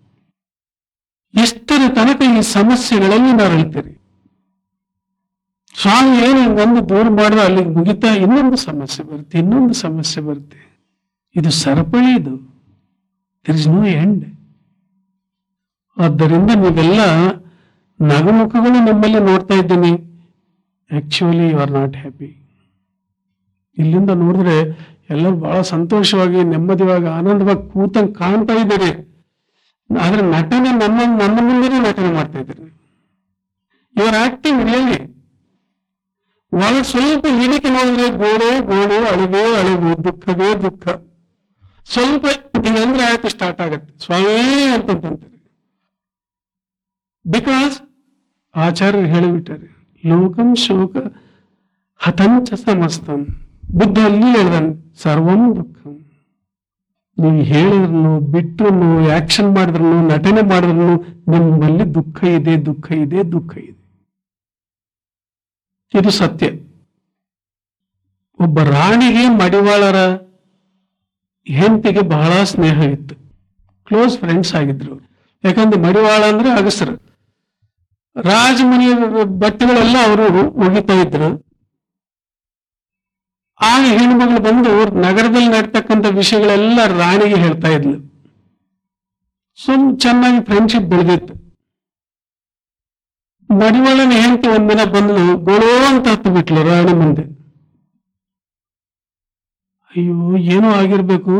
ಎಷ್ಟರ ತನಕ ಈ ಸಮಸ್ಯೆಗಳಲ್ಲಿ ನರಳ್ತೀರಿ? ಸ್ವಾಮಿ ಏನು ಒಂದು ದೂರ ಮಾಡಿದ್ರೆ ಅಲ್ಲಿಗೆ ಮುಗಿತಾ ಇನ್ನೊಂದು ಸಮಸ್ಯೆ ಬರುತ್ತೆ, ಇನ್ನೊಂದು ಸಮಸ್ಯೆ ಬರುತ್ತೆ. ಇದು ಸರಪಳಿ, ಇದು ದರ್ ಇಸ್ ನೋ ಎಂಡ್. ಆದ್ದರಿಂದ ನೀವೆಲ್ಲ ನಗುಮುಖಗಳು ನಮ್ಮಲ್ಲಿ ನೋಡ್ತಾ ಇದ್ದೀನಿ. Actually you are not happy. ಇಲ್ಲಿಂದ ನೋಡಿದ್ರೆ ಎಲ್ಲರೂ ಬಹಳ ಸಂತೋಷವಾಗಿ, ನೆಮ್ಮದಿವಾಗಿ, ಆನಂದವಾಗಿ ಕೂತಂಗೆ ಕಾಣ್ತಾ ಇದ್ದೀರಿ. ಆದ್ರೆ ನಟನೆ ನನ್ನ ನನ್ನ ಮುಂದೆ ನಟನೆ ಮಾಡ್ತಾ ಇದ್ದೀರಿ. You are acting really. ಒಳಗೆ ಸ್ವಲ್ಪ ಹಿಡಿಕೆ ನೋಡಿದ್ರೆ ಗೋಳು ಗೋಳು, ಅಳಿವೆ ಅಳಿವು, ದುಃಖವೇ ದುಃಖ. ಸ್ವಲ್ಪ ಹಿಂಗಂದ್ರೆ ಆಯ್ತು, ಸ್ಟಾರ್ಟ್ ಆಗತ್ತೆ ಸ್ವಾಮಿ ಅಂತಂತೀರಿ. ಬಿಕಾಸ್ ಆಚಾರ್ಯರು ಹೇಳಿಬಿಟ್ಟಾರೆ, ಲೋಕಂ ಶೋಕ ಹತಂಚ ಸಮಸ್ತಂ. ಬುದ್ಧ ಅಲ್ಲಿ ಹೇಳ್ದಾನೆ, ಸರ್ವಂ ದುಃಖಂ. ನೀವು ಹೇಳಿದ್ರು, ಬಿಟ್ರು, ಆಕ್ಷನ್ ಮಾಡಿದ್ರು, ನಟನೆ ಮಾಡಿದ್ರು, ನಿಮ್ಮಲ್ಲಿ ದುಃಖ ಇದೆ, ದುಃಖ ಇದೆ, ದುಃಖ ಇದೆ. ಇದು ಸತ್ಯ. ಒಬ್ಬ ರಾಣಿಗೆ ಮಡಿವಾಳರ ಹೆಂಡತಿಗೆ ಬಹಳ ಸ್ನೇಹ ಇತ್ತು, ಕ್ಲೋಸ್ ಫ್ರೆಂಡ್ಸ್ ಆಗಿದ್ರು. ಯಾಕಂದ್ರೆ ಮಡಿವಾಳ ಅಂದ್ರೆ ಅಗಸರು. ರಾಜಮನೆಯ ಬಟ್ಟೆಗಳೆಲ್ಲ ಅವರು ಒಗಿತಾ ಇದ್ರು. ಆಗ ಹೆಣ್ಮಗಳು ಬಂದು ನಗರದಲ್ಲಿ ನಡ್ತಕ್ಕಂಥ ವಿಷಯಗಳೆಲ್ಲ ರಾಣಿಗೆ ಹೇಳ್ತಾ ಇದ್ಲು. ಸುಮ್ ಚೆನ್ನಾಗಿ ಫ್ರೆಂಡ್ಶಿಪ್ ಬೆಳೆದಿತ್ತು. ಮಡಿವಾಳನ ಹೆಂಡತಿ ಒಂದಿನ ಬಂದು ಗೊಳೋ ಅಂತ ಹತ್ತು ಬಿಟ್ಲು ರಾಣಿ ಮುಂದೆ. ಅಯ್ಯೋ ಏನೋ ಆಗಿರ್ಬೇಕು,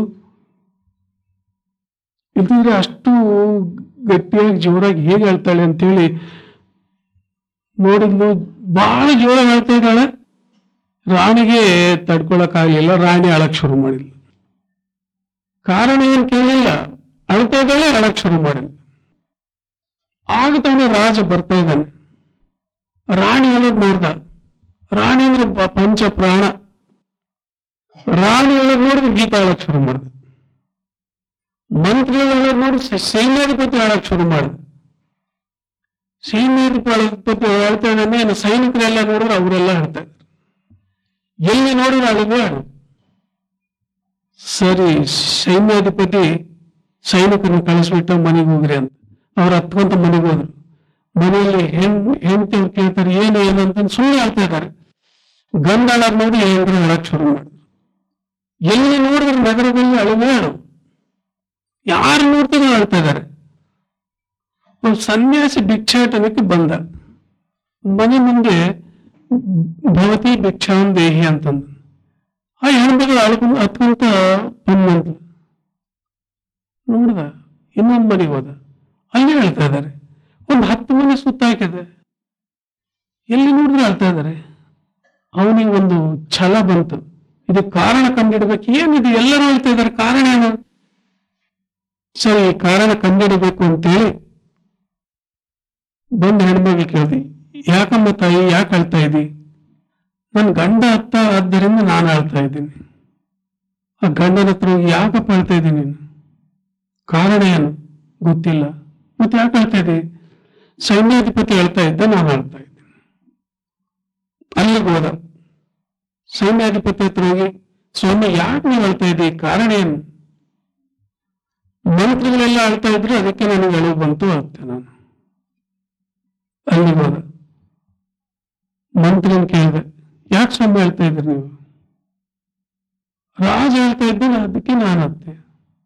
ಇಲ್ದಿದ್ರೆ ಅಷ್ಟು ಗಟ್ಟಿಯಾಗಿ ಜೋರಾಗಿ ಹೇಗೆ ಹೇಳ್ತಾಳೆ ಅಂತೇಳಿ ನೋಡಿದ್ಲು. ಬಹಳ ಜೋರಾಗಿ ಹೇಳ್ತಾ ಇದ್ದಾಳೆ. ರಾಣಿಗೆ ತಡ್ಕೊಳಕ್ಕಾಗಲಿಲ್ಲ. ರಾಣಿ ಅಳಕ್ ಶುರು ಮಾಡಿದ್ಲು. ಕಾರಣ ಏನು ಕೇಳಿಲ್ಲ, ಅಳ್ತಾ ಇದ್ದಾಳೆ, ಅಳಕ್ ಶುರು ಮಾಡಿದ್ಲು. ಆಗ ತಾನೇ ರಾಜ ಬರ್ತಾ ಇದ್ದಾನೆ. ರಾಣಿ ಅನ್ನೋದು ನೋಡ್ದ. ರಾಣಿ ಅಂದ್ರೆ ಪಂಚ ಪ್ರಾಣ. ರಾಣಿ ಅನ್ನೋದು ನೋಡಿದ್ರೆ ಗೀತಾ ಅಳಕ್ ಶುರು ಮಾಡಿದ. ಮಂತ್ರಿಗಳು ನೋಡಿ ಸೈನ್ಯಾಧಿಪತಿ ಅಳಕ್ ಶುರು ಮಾಡಿದ. ಸೈನ್ಯಾಧಿಪತಿ ಹೇಳ್ತಾ ಇದ್ದಾನೆ, ಇನ್ನು ಸೈನಿಕರೆಲ್ಲ ನೋಡಿದ್ರೆ ಅವರೆಲ್ಲ ಹೇಳ್ತಾ ಇದ್ದಾರೆ. ಎಲ್ಲಿ ನೋಡಿದ್ರೆ ಅಳಿಗೆ ಅಳು. ಸರಿ, ಸೈನ್ಯಾಧಿಪತಿ ಸೈನಿಕರನ್ನ ಕಳಿಸ್ಬಿಟ್ಟು ಮನೆಗೆ ಹೋಗ್ರಿ ಅಂತ ಅವ್ರು ಹತ್ಕೊಂತ ಮನೆಗೆ ಹೋದ್ರು. ಮನೆಯಲ್ಲಿ ಹೆಣ್ ಹೆಂಡತಿ ಅವ್ರು ಕೇಳ್ತಾರೆ, ಏನು ಏನು ಅಂತ ಸುಳ್ಳು ಹೇಳ್ತಾ ಇದ್ದಾರೆ. ಗಂಡಳ ನೋಡಿ ಹೆಂಡ್ರು ಹೇಳಕ್ ಶುರು ಮಾಡಿದ್ರು. ಎಲ್ಲಿ ನೋಡಿದ್ರೆ ನಗರದಲ್ಲಿ ಅಳಿಗೆ ಅಳು. ಯಾರು ನೋಡ್ತಾರೋ ಹೇಳ್ತಾ ಇದ್ದಾರೆ. ಒಂದು ಸನ್ಯಾಸಿ ಭಿಕ್ಷಾಟನಕ್ಕೆ ಬಂದ. ಮನೆ ಮುಂದೆ ಭವತಿ ಭಿಕ್ಷಾಂ ದೇಹಿ ಅಂತಂದು ಆ ಹೆಣ್ಮಗಳು ಅಳ್ಕೊಂಡು ಹತ್ಕೊಂತ ಬಂದಂತ ನೋಡ್ದ, ಇನ್ನೊಂದು ಮನೆಗೆ ಹೋದ, ಅಲ್ಲಿ ಹೇಳ್ತಾ ಇದ್ದಾರೆ. ಒಂದು ಹತ್ತು ಮನೆ ಸುತ್ತ ಹಾಕಿದೆ, ಎಲ್ಲಿ ನೋಡಿದ್ರೆ ಅಳ್ತಾ ಇದ್ದಾರೆ. ಅವನಿಗೆ ಒಂದು ಛಲ ಬಂತು, ಇದು ಕಾರಣ ಕಂಡಿಡ್ಬೇಕು. ಏನಿದೆ, ಎಲ್ಲರೂ ಹೇಳ್ತಾ ಇದ್ದಾರೆ, ಕಾರಣ ಏನು? ಸರಿ, ಕಾರಣ ಕಂಡಿಡಬೇಕು ಅಂತೇಳಿ ಬಂದು ಹೆಣ್ಮಗಳು ಕೇಳ್ದಿ, ಯಾಕಮ್ಮ ತಾಯಿ, ಯಾಕೆ ಅಳ್ತಾ ಇದ್ದಿ? ನನ್ನ ಗಂಡ ಅತ್ತ ಆದ್ದರಿಂದ ನಾನು ಅಳ್ತಾ ಇದ್ದೀನಿ. ಆ ಗಂಡನ ಹತ್ರ ಹೋಗಿ, ಯಾಕಪ್ಪ ಅಳ್ತಾ ಇದ್ದೀನಿ ನೀನು? ಕಾರಣ ಏನು? ಗೊತ್ತಿಲ್ಲ. ಮತ್ತೆ ಯಾಕೆ ಅಳ್ತಾ ಇದ್ದೀನಿ? ಸೈನ್ಯಾಧಿಪತಿ ಹೇಳ್ತಾ ಇದ್ದ, ನಾನು ಅಳ್ತಾ ಇದ್ದೀನಿ. ಅಲ್ಲಿಗೆ ಹೋದ, ಸೈನ್ಯಾಧಿಪತಿ ಹತ್ರ ಹೋಗಿ, ಸ್ವಾಮಿ ಯಾಕೆ ನೀವು ಅಳ್ತಾ ಇದ್ದೀವಿ, ಕಾರಣ ಏನು? ಮಂತ್ರಿಗಳೆಲ್ಲ ಅಳ್ತಾ ಇದ್ರು, ಅದಕ್ಕೆ ನನಗೆ ಅಳು ಬಂತು ಅತ್ತೆ ನಾನು. ಅಲ್ಲಿಗೆ ಹೋದ, ಮಂತ್ರಿನ ಕೇಳಿದೆ, ಯಾಕೆ ಸ್ವಾಮಿ ಹೇಳ್ತಾ ಇದ್ರಿ ನೀವು? ರಾಜ ಹೇಳ್ತಾ ಇದ್ದಾನೆ, ಅದಕ್ಕೆ ನಾನು ಅತ್ತೆ.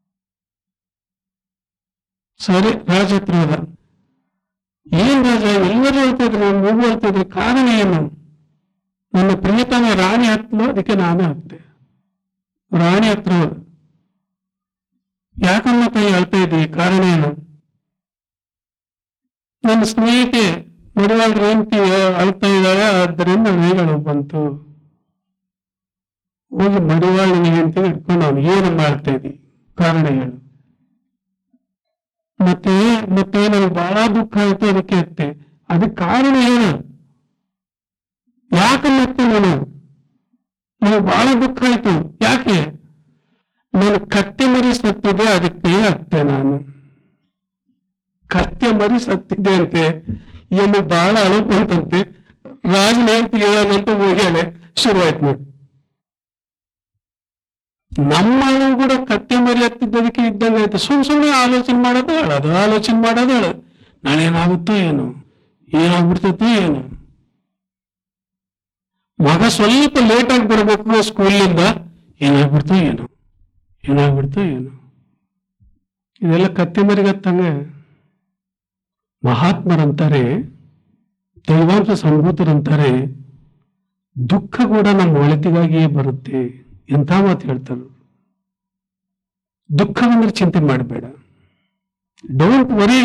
ಸರಿ, ರಾಜ ಹತ್ರ ಹೋದ, ಏನ್ ರಾಜ, ಎಲ್ಲರೂ ಹೇಳ್ತಾ ಇದ್ರು, ನೀವು ಹೇಳ್ತಾ ಇದ್ರಿ, ಕಾರಣ ಏನು? ನನ್ನ ಪ್ರಿಯತಮ ರಾಣಿ ಹತ್ತಲು, ಅದಕ್ಕೆ ನಾನು ಹತ್ತೆ. ರಾಣಿ ಹತ್ರ ಹೋದ, ಯಾಕಮ್ಮ ತಾಯಿ ಹೇಳ್ತಾ ಇದ್ದೀವಿ, ಕಾರಣ ಏನು? ನನ್ನ ಸ್ನೇಹಿತೆ ಮದುವಾಗ ಹೆಂಡತಿ ಅಳ್ತಾ ಇದ್ದಾಳೆ, ಆದ್ದರಿಂದ ನನಗೆ ಬಂತು. ಹೋಗಿ ಮಡಿವಾಳಿನ ಹೆಂಡತಿ ಇಟ್ಕೊಂಡು ಅವನು, ಏನು ಮಾಡ್ತಾ ಇದ್ದಿ, ಕಾರಣ ಹೇಳು. ಮತ್ತೆ ಮತ್ತೆ ನನಗೆ ಬಹಳ ದುಃಖ ಆಯ್ತು, ಅದಕ್ಕೆ ಅತ್ತೆ. ಅದಕ್ಕೆ ಕಾರಣ ಏನು? ಯಾಕೆ ಮತ್ತೆ ನಾನು ನನಗೆ ಬಹಳ ದುಃಖ ಆಯ್ತು, ಯಾಕೆ? ನಾನು ಕತ್ತೆ ಮರಿ ಸತ್ತಿದೆ, ಅದಕ್ಕೆ ಅತ್ತೆ ನಾನು. ಕತ್ತೆ ಮರಿ ಸತ್ತಿದೆ ಅಂತೆ, ಏನು ಬಹಳ ಅಳು ಬಂತಂತೆ. ರಾಜನ ಹೇಳ್ತಿ ಹೇಳೋದಂತ ಹೋಗ್ಯಾನೆ, ಶುರುವಾಯ್ತು ನೋಡಿ. ನಮ್ಮ ಅಳು ಕೂಡ ಕತ್ತೆ ಮರಿ ಹತ್ತಿದ್ದದಕ್ಕೆ ಇದ್ದಂಗೆ ಆಯ್ತು. ಸುಮ್ ಸುಮ್ಮನೆ ಆಲೋಚನೆ ಮಾಡೋದು ಅಳೋದು, ಆಲೋಚನೆ ಮಾಡೋದು ಅಳೋದು. ನಾಳೆ ಏನಾಗುತ್ತೋ ಏನು, ಏನಾಗ್ಬಿಡ್ತೈತೋ ಏನು. ಮಗ ಸ್ವಲ್ಪ ಲೇಟ್ ಆಗಿ ಬರ್ಬೇಕು ಸ್ಕೂಲಿಂದ, ಏನಾಗ್ಬಿಡ್ತೋ ಏನು, ಏನಾಗ್ಬಿಡ್ತೋ ಏನು. ಇದೆಲ್ಲ ಕತ್ತೆ ಮರಿಗತ್ತಂಗೆ. ಮಹಾತ್ಮರಂತಾರೆ, ದೈವಾಂಶ ಸಂಭೂತರಂತಾರೆ, ದುಃಖ ಕೂಡ ನಮ್ಮ ಒಳಿತಿಗಾಗಿಯೇ ಬರುತ್ತೆ. ಎಂಥ ಮಾತು ಹೇಳ್ತಾರೆ. ದುಃಖ ಬಂದ್ರೆ ಚಿಂತೆ ಮಾಡಬೇಡ, ಡೋಂಟ್ ವರಿ.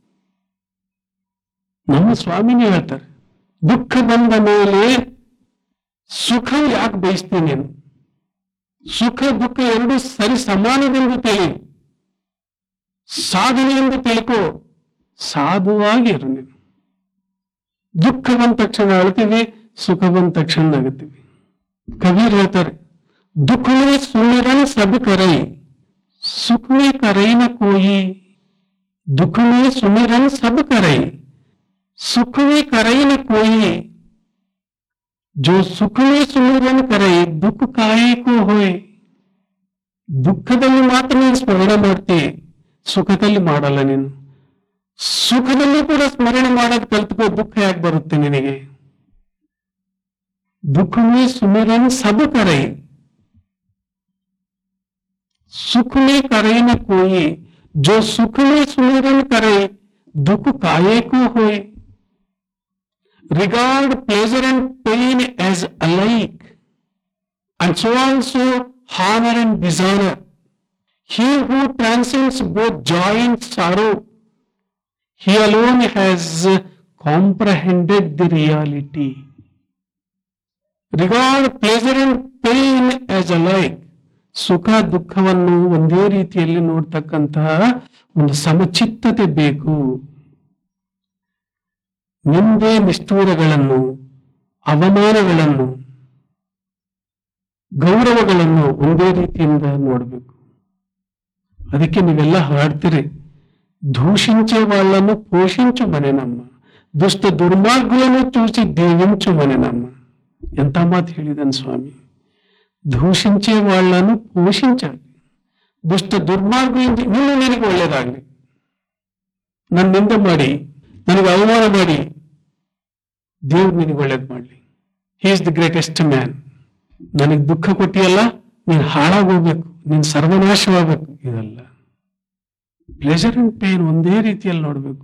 ನಮ್ಮ ಸ್ವಾಮಿನೇ ಹೇಳ್ತಾರೆ, ದುಃಖ ಬಂದ ಮೇಲೆ ಸುಖ ಯಾಕೆ ಬಯಸ್ತೀನಿ ನೀನು? ಸುಖ ದುಃಖ ಎರಡು ಸರಿ ಸಮಾನವೆಂದು ತಿಳಿ, ಸಾಧನೆ ಎಂದು ತಿಳ್ಕೋ, ಸಾಧುವಾಗಿರು ನೀನು. ದುಃಖ ಬಂದ ತಕ್ಷಣ ಅಳ್ತೀವಿ, ಸುಖ ಬಂದ ತಕ್ಷಣ ನಗುತ್ತೀವಿ. ಕಬೀರ್ ಹೇಳ್ತಾರೆ, ದುಃಖವೇ ಸುಮಿರನ್ ಸಬ್ ಕರೈ, ಸುಖವೇ ಕರೈ ನ ಕೋಯಿ. ದುಃಖವೇ ಸುಮಿರನ್ ಸಬ್ ಕರೈ, ಸುಖವೇ ಕರೈ ನ ಕೋಯಿ. ಜೋ ಸುಖವೇ ಸುಮಿರನ್ ಕರೈ, ದುಃಖ ಕಾಯೇ ಕೋ ಹೋಯ್. ದುಃಖದಲ್ಲಿ ಮಾತ್ರ ನೀನು ಸ್ಮರಣೆ ಮಾಡ್ತೀವಿ, ಸುಖದಲ್ಲಿ ಮಾಡಲ್ಲ ನೀನು. ಸುಖದಲ್ಲಿ ಕೂಡ ಸ್ಮರಣೆ ಮಾಡೋದು ಕಲ್ತ್ಕೋ, ದುಃಖ ಯಾಕೆ ಬರುತ್ತೆ ನಿನಗೆ? ದುಃಖವೇ ಸುಮಿರನ್ ಸಬ್ ಕರೈ, सुख में करे न कोई, जो सुख में सुमिरन करे, दुख काये को होए. Regard pleasure and pain as alike, and so also honor and dishonor. He who transcends both joy and sorrow, he alone has comprehended the reality. Regard pleasure and pain as alike. ಸುಖ ದುಃಖವನ್ನು ಒಂದೇ ರೀತಿಯಲ್ಲಿ ನೋಡ್ತಕ್ಕಂತಹ ಒಂದು ಸಮಚಿತ್ತತೆ ಬೇಕು. ನಿಂದೆ ನಿಷ್ಠೂರಗಳನ್ನು, ಅವಮಾನಗಳನ್ನು, ಗೌರವಗಳನ್ನು ಒಂದೇ ರೀತಿಯಿಂದ ನೋಡಬೇಕು. ಅದಕ್ಕೆ ನೀವೆಲ್ಲ ಹಾಡ್ತೀರಿ, దూషించే వాళ్లను పోషించు మನೆనమ్మ, ದುಷ್ಟ ದುರ್ಮಾರ್ಗುలను చూసి దీవించు మನೆనమ్మ. ఎంత ಮಾತು ಹೇಳಿದನು ಸ್ವಾಮಿ. ದೂಷಿಂಚೆ ವಾళ్లను ಪೋಷಿಂಚಾలి, ದುಷ್ಟ ದುರ್ಮಾರ್ಗದಿಂದ ನೀನು ನನಗೆ ಒಳ್ಳೇದಾಗಲಿ. ನನ್ನ ನಿಂದೆ ಮಾಡಿ, ನನಗೆ ಅವಮಾನ ಮಾಡಿ, ದೇವ್ರು ನಿನಗೆ ಒಳ್ಳೇದು ಮಾಡಲಿ. He is the greatest man. ನನಗೆ ದುಃಖ ಕೊಟ್ಟಿಯಲ್ಲ, ನೀನು ಹಾಳಾಗೋಗ್ಬೇಕು, ನೀನು ಸರ್ವನಾಶವಾಗಬೇಕು. ಇದಲ್ಲ, ಪ್ಲೆಜರ್ ಅಂಡ್ ಪೇನ್ ಒಂದೇ ರೀತಿಯಲ್ಲಿ ನೋಡ್ಬೇಕು.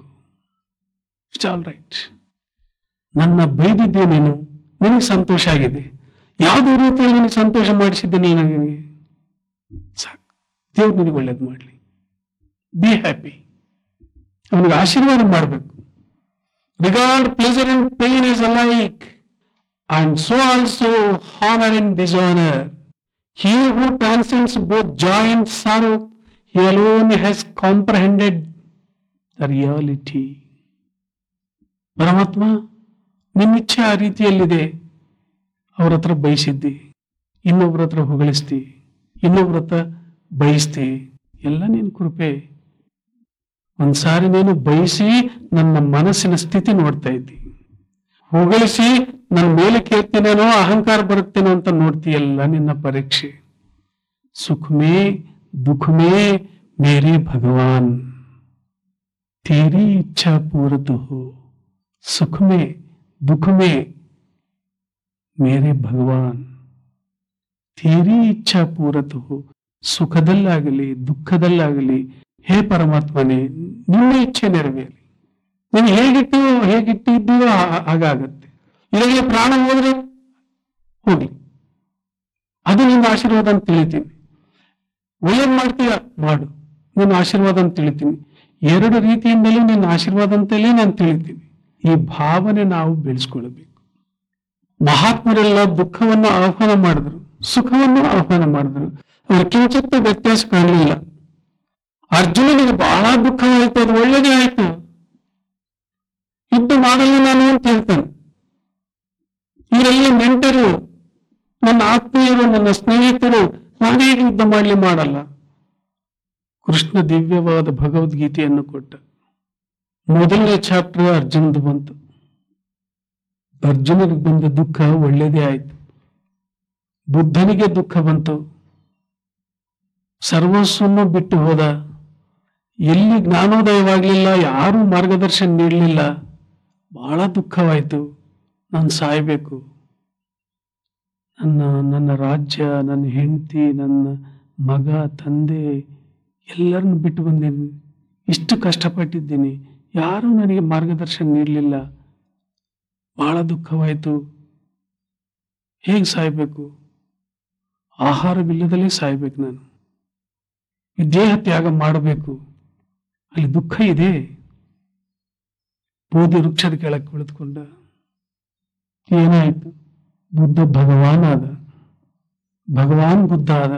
It's all right. ನನ್ನ ಬೈದಿದ್ದೆ ನೀನು, ನಿನಗೆ ಸಂತೋಷ ಆಗಿದೆ, ಯಾವುದೇ ರೀತಿಯಲ್ಲಿ ನಿನಗೆ ಸಂತೋಷ ಮಾಡಿಸಿದ್ದೇನೆ ನನಗೆ ಸಾಕು. ದೇವ್ರು ನಿನಗೆ ಒಳ್ಳೇದು ಮಾಡಲಿ. Be happy. ಅವನಿಗೆ ಆಶೀರ್ವಾದ ಮಾಡಬೇಕು. Regard pleasure and pain is alike, and so also honour and dishonour. He who transcends both joy and sorrow, he alone has comprehended the reality. ಪರಮಾತ್ಮ, ನಿನ್ನಿಚ್ಛೆ ಆ ರೀತಿಯಲ್ಲಿದೆ. ಅವ್ರ ಹತ್ರ ಬಯಸಿದ್ದಿ, ಇನ್ನೊಬ್ರ ಹತ್ರ ಹೊಗಳಿಸ್ತಿ, ಇನ್ನೊಬ್ರ ಹತ್ರ ಬಯಸ್ತಿ, ಎಲ್ಲ ನೀನು ಕೃಪೆ. ಒಂದ್ಸಾರಿ ನೀನು ಬಯಸಿ ನನ್ನ ಮನಸ್ಸಿನ ಸ್ಥಿತಿ ನೋಡ್ತಾ ಇದ್ದಿ, ಹೊಗಳಿಸಿ ನನ್ನ ಮೇಲೆ ಕೇಳ್ತೀನೇನೋ, ಅಹಂಕಾರ ಬರುತ್ತೇನೋ ಅಂತ ನೋಡ್ತೀಯಲ್ಲ, ನಿನ್ನ ಪರೀಕ್ಷೆ. ಸುಖಮೇ ದುಃಖಮೇ ಮೇರೆ ಭಗವಾನ್, ತೇರಿ ಇಚ್ಛಾ ಪೂರತು ಹೋ. ಸುಖಮೇ ದುಃಖಮೇ ಮೇರೆ ಭಗವಾನ್, ತೇರಿ ಇಚ್ಛಾ ಪೂರತು ಹೋ. ಸುಖದಲ್ಲಾಗಲಿ ದುಃಖದಲ್ಲಾಗಲಿ ಹೇ ಪರಮಾತ್ಮನೇ, ನಿಮ್ಮ ಇಚ್ಛೆ ನೆರವೇರಲಿ. ನೀನು ಹೇಗಿಟ್ಟು ಹೇಗಿಟ್ಟಿದ್ದೀವೋ ಹಾಗಾಗತ್ತೆ. ಇದರಲ್ಲಿ ಪ್ರಾಣ ಹೋದ್ರೆ ಹೋಗ್ಲಿ, ಅದು ನಿನ್ನ ಆಶೀರ್ವಾದ ಅಂತ ತಿಳಿತೀನಿ. ಒಳ್ಳೇದ್ ಮಾಡ್ತೀಯ ಮಾಡು, ನಿನ್ನ ಆಶೀರ್ವಾದ ಅಂತ ತಿಳಿತೀನಿ. ಎರಡು ರೀತಿಯಿಂದಲೂ ನಿನ್ನ ಆಶೀರ್ವಾದ ಅಂತಲೇ ನಾನು ತಿಳಿತೀನಿ. ಈ ಭಾವನೆ ನಾವು ಬೆಳೆಸ್ಕೊಳ್ಬೇಕು. ಮಹಾತ್ಮರೆಲ್ಲ ದುಃಖವನ್ನು ಆಹ್ವಾನ ಮಾಡಿದ್ರು, ಸುಖವನ್ನು ಆಹ್ವಾನ ಮಾಡಿದ್ರು. ಅವ್ರ ಕಿಂಚಿತ್ತ ವ್ಯತ್ಯಾಸ ಕಾಣಲಿಲ್ಲ. ಅರ್ಜುನನಿಗೆ ಬಹಳ ದುಃಖವಾಯಿತು, ಅದು ಒಳ್ಳೇದೇ ಆಯ್ತು, ಯುದ್ಧ ಮಾಡಲ್ಲ ನಾನು ಅಂತ ಹೇಳ್ತಾನೆ. ಇವರೆಲ್ಲ ನೆಂಟರು, ನನ್ನ ಆತ್ಮೀಯರು, ನನ್ನ ಸ್ನೇಹಿತರು, ನಾನೇ ಯುದ್ಧ ಮಾಡಲಿ ಮಾಡಲ್ಲ. ಕೃಷ್ಣ ದಿವ್ಯವಾದ ಭಗವದ್ಗೀತೆಯನ್ನು ಕೊಟ್ಟ. ಮೊದಲನೇ ಚಾಪ್ಟರ್ ಅರ್ಜುನದು ಬಂತು. ಅರ್ಜುನಿಗೆ ಬಂದ ದುಃಖ ಒಳ್ಳೇದೇ ಆಯ್ತು. ಬುದ್ಧನಿಗೆ ದುಃಖ ಬಂತು, ಸರ್ವಸ್ವವನ್ನು ಬಿಟ್ಟು ಹೋದ. ಎಲ್ಲಿ ಜ್ಞಾನೋದಯವಾಗಲಿಲ್ಲ, ಯಾರೂ ಮಾರ್ಗದರ್ಶನ ನೀಡಲಿಲ್ಲ. ಬಹಳ ದುಃಖವಾಯಿತು. ನಾನು ಸಾಯ್ಬೇಕು, ನನ್ನ ನನ್ನ ರಾಜ್ಯ, ನನ್ನ ಹೆಂಡತಿ, ನನ್ನ ಮಗ, ತಂದೆ ಎಲ್ಲರನ್ನು ಬಿಟ್ಟು ಬಂದೀನಿ. ಇಷ್ಟು ಕಷ್ಟಪಟ್ಟಿದ್ದೀನಿ, ಯಾರೂ ನನಗೆ ಮಾರ್ಗದರ್ಶನ ನೀಡಲಿಲ್ಲ. ಬಹಳ ದುಃಖವಾಯಿತು. ಹೇಗೆ ಸಾಯ್ಬೇಕು? ಆಹಾರವಿಲ್ಲದಲೇ ಸಾಯ್ಬೇಕು ನಾನು. ಈ ದೇಹ ತ್ಯಾಗ ಮಾಡಬೇಕು. ಅಲ್ಲಿ ದುಃಖ ಇದೆ. ಬೋಧಿ ವೃಕ್ಷದ ಕೆಳಕ್ಕೆ ಕುಳಿತುಕೊಂಡ. ಏನಾಯ್ತು? ಬುದ್ಧ ಭಗವಾನ್ ಆದ, ಭಗವಾನ್ ಬುದ್ಧ ಆದ.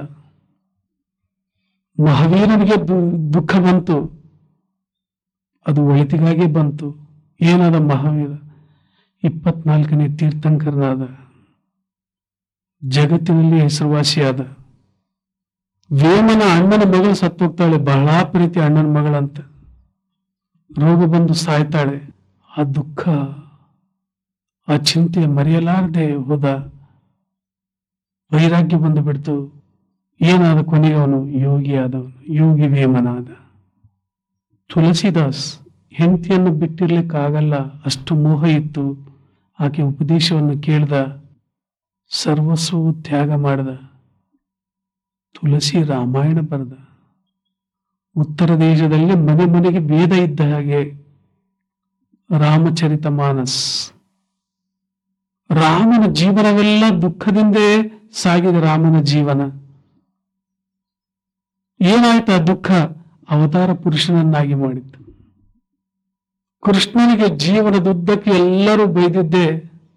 ಮಹಾವೀರನಿಗೆ ದುಃಖ ಬಂತು, ಅದು ಒಳಿತಿಗಾಗಿ ಬಂತು. ಏನಾದ ಮಹಾವೀರ? ಇಪ್ಪತ್ನಾಲ್ಕನೇ ತೀರ್ಥಂಕರನಾದ, ಜಗತ್ತಿನಲ್ಲಿ ಹೆಸರುವಾಸಿಯಾದ. ವೇಮನ ಅಣ್ಣನ ಮಗಳು ಸತ್ತೋಗ್ತಾಳೆ, ಬಹಳ ಪ್ರೀತಿ ಅಣ್ಣನ ಮಗಳಂತ. ರೋಗ ಬಂದು ಸಾಯ್ತಾಳೆ. ಆ ದುಃಖ, ಆ ಚಿಂತೆ ಮರೆಯಲಾರದೆ ಹೋದ. ವೈರಾಗ್ಯ ಬಂದು ಬಿಡ್ತು. ಏನಾದ ಕೊನೆಗೆ ಅವನು ಯೋಗಿ ಆದವನು, ಯೋಗಿ ವೇಮನಾದ. ತುಳಸಿದಾಸ್ ಹೆಂಡತಿಯನ್ನು ಬಿಟ್ಟಿರ್ಲಿಕ್ಕಾಗಲ್ಲ, ಅಷ್ಟು ಮೋಹ ಇತ್ತು. ಆಕೆ ಉಪದೇಶವನ್ನು ಕೇಳ್ದ, ಸರ್ವಸ್ವವು ತ್ಯಾಗ ಮಾಡ್ದ. ತುಳಸಿ ರಾಮಾಯಣ ಬರೆದ. ಉತ್ತರ ದೇಶದಲ್ಲಿ ಮನೆ ಮನೆಗೆ ವೇದ ಇದ್ದ ಹಾಗೆ ರಾಮಚರಿತ ಮಾನಸ್. ರಾಮನ ಜೀವನವೆಲ್ಲ ದುಃಖದಿಂದೇ ಸಾಗಿದ. ರಾಮನ ಜೀವನ ಏನಾಯ್ತು? ಆ ದುಃಖ ಅವತಾರ ಪುರುಷನನ್ನಾಗಿ ಮಾಡಿತ್ತು. ಕೃಷ್ಣನಿಗೆ ಜೀವನದುದ್ದಕ್ಕೆ ಎಲ್ಲರೂ ಬೈದಿದ್ದೆ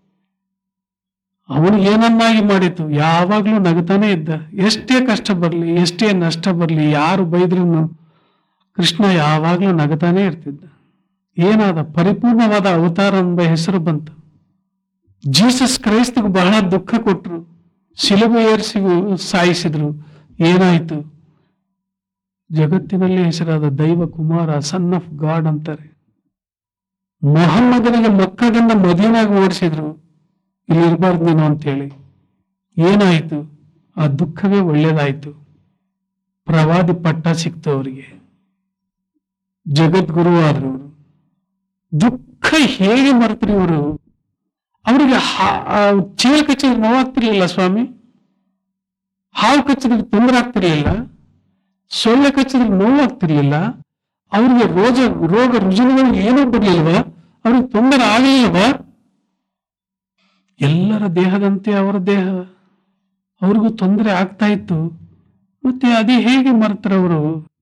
ಅವನು ಏನನ್ನಾಗಿ ಮಾಡಿತು? ಯಾವಾಗ್ಲೂ ನಗತಾನೆ ಇದ್ದ. ಎಷ್ಟೇ ಕಷ್ಟ ಬರ್ಲಿ, ಎಷ್ಟೇ ನಷ್ಟ ಬರ್ಲಿ, ಯಾರು ಬೈದ್ರೂ ಕೃಷ್ಣ ಯಾವಾಗ್ಲೂ ನಗತಾನೆ ಇರ್ತಿದ್ದ. ಏನಾದ? ಪರಿಪೂರ್ಣವಾದ ಅವತಾರ ಎಂಬ ಹೆಸರು ಬಂತು. ಜೀಸಸ್ ಕ್ರೈಸ್ತಿಗೂ ಬಹಳ ದುಃಖ ಕೊಟ್ರು, ಶಿಲುಬೆ ಏರಿಸಿಗೂ ಸಾಯಿಸಿದ್ರು. ಏನಾಯ್ತು? ಜಗತ್ತಿನಲ್ಲಿ ಹೆಸರಾದ ದೈವ ಕುಮಾರ, ಸನ್ ಆಫ್ ಗಾಡ್ ಅಂತಾರೆ. ಮೊಹಮ್ಮದನಿಗೆ ಮಕ್ಕಳನ್ನ ಮದೀನಾಗ ಓಡಿಸಿದ್ರು, ಇಲ್ಲಿ ಇರಬಾರ್ದು ನೀನು ಅಂತೇಳಿ. ಏನಾಯ್ತು? ಆ ದುಃಖವೇ ಒಳ್ಳೇದಾಯ್ತು. ಪ್ರವಾದಿ ಪಟ್ಟ ಸಿಕ್ತು ಅವರಿಗೆ, ಜಗದ್ಗುರು ಆದ್ರು. ದುಃಖ ಹೇಗೆ ಮರೆತ್ರಿ ಇವರು? ಅವರಿಗೆ ಚೀಲ ಕಚ್ಚಿದ್ರೆ ನೋವಾಗ್ತಿರ್ಲಿಲ್ಲ ಸ್ವಾಮಿ, ಹಾವು ಕಚ್ಚಿದ್ರೆ ತೊಂದರೆ ಆಗ್ತಿರ್ಲಿಲ್ಲ, ಸೊಳ್ಳೆ ಕಚ್ಚಿದ್ರೆ ನೋವಾಗ್ತಿರ್ಲಿಲ್ಲ, ಅವ್ರಿಗೆ ರೋಗ ರೋಗ ರುಜಿನಗಳು ಏನೂ ಬರ್ಲಿಲ್ವಾ? ಅವ್ರಿಗೆ ತೊಂದರೆ ಆಗಲಿಲ್ವಾ? ಎಲ್ಲರ ದೇಹದಂತೆ ಅವರ ದೇಹ, ಅವ್ರಿಗೂ ತೊಂದರೆ ಆಗ್ತಾ ಇತ್ತು. ಮತ್ತೆ ಅದೇ ಹೇಗೆ ಮರೆತರವರು?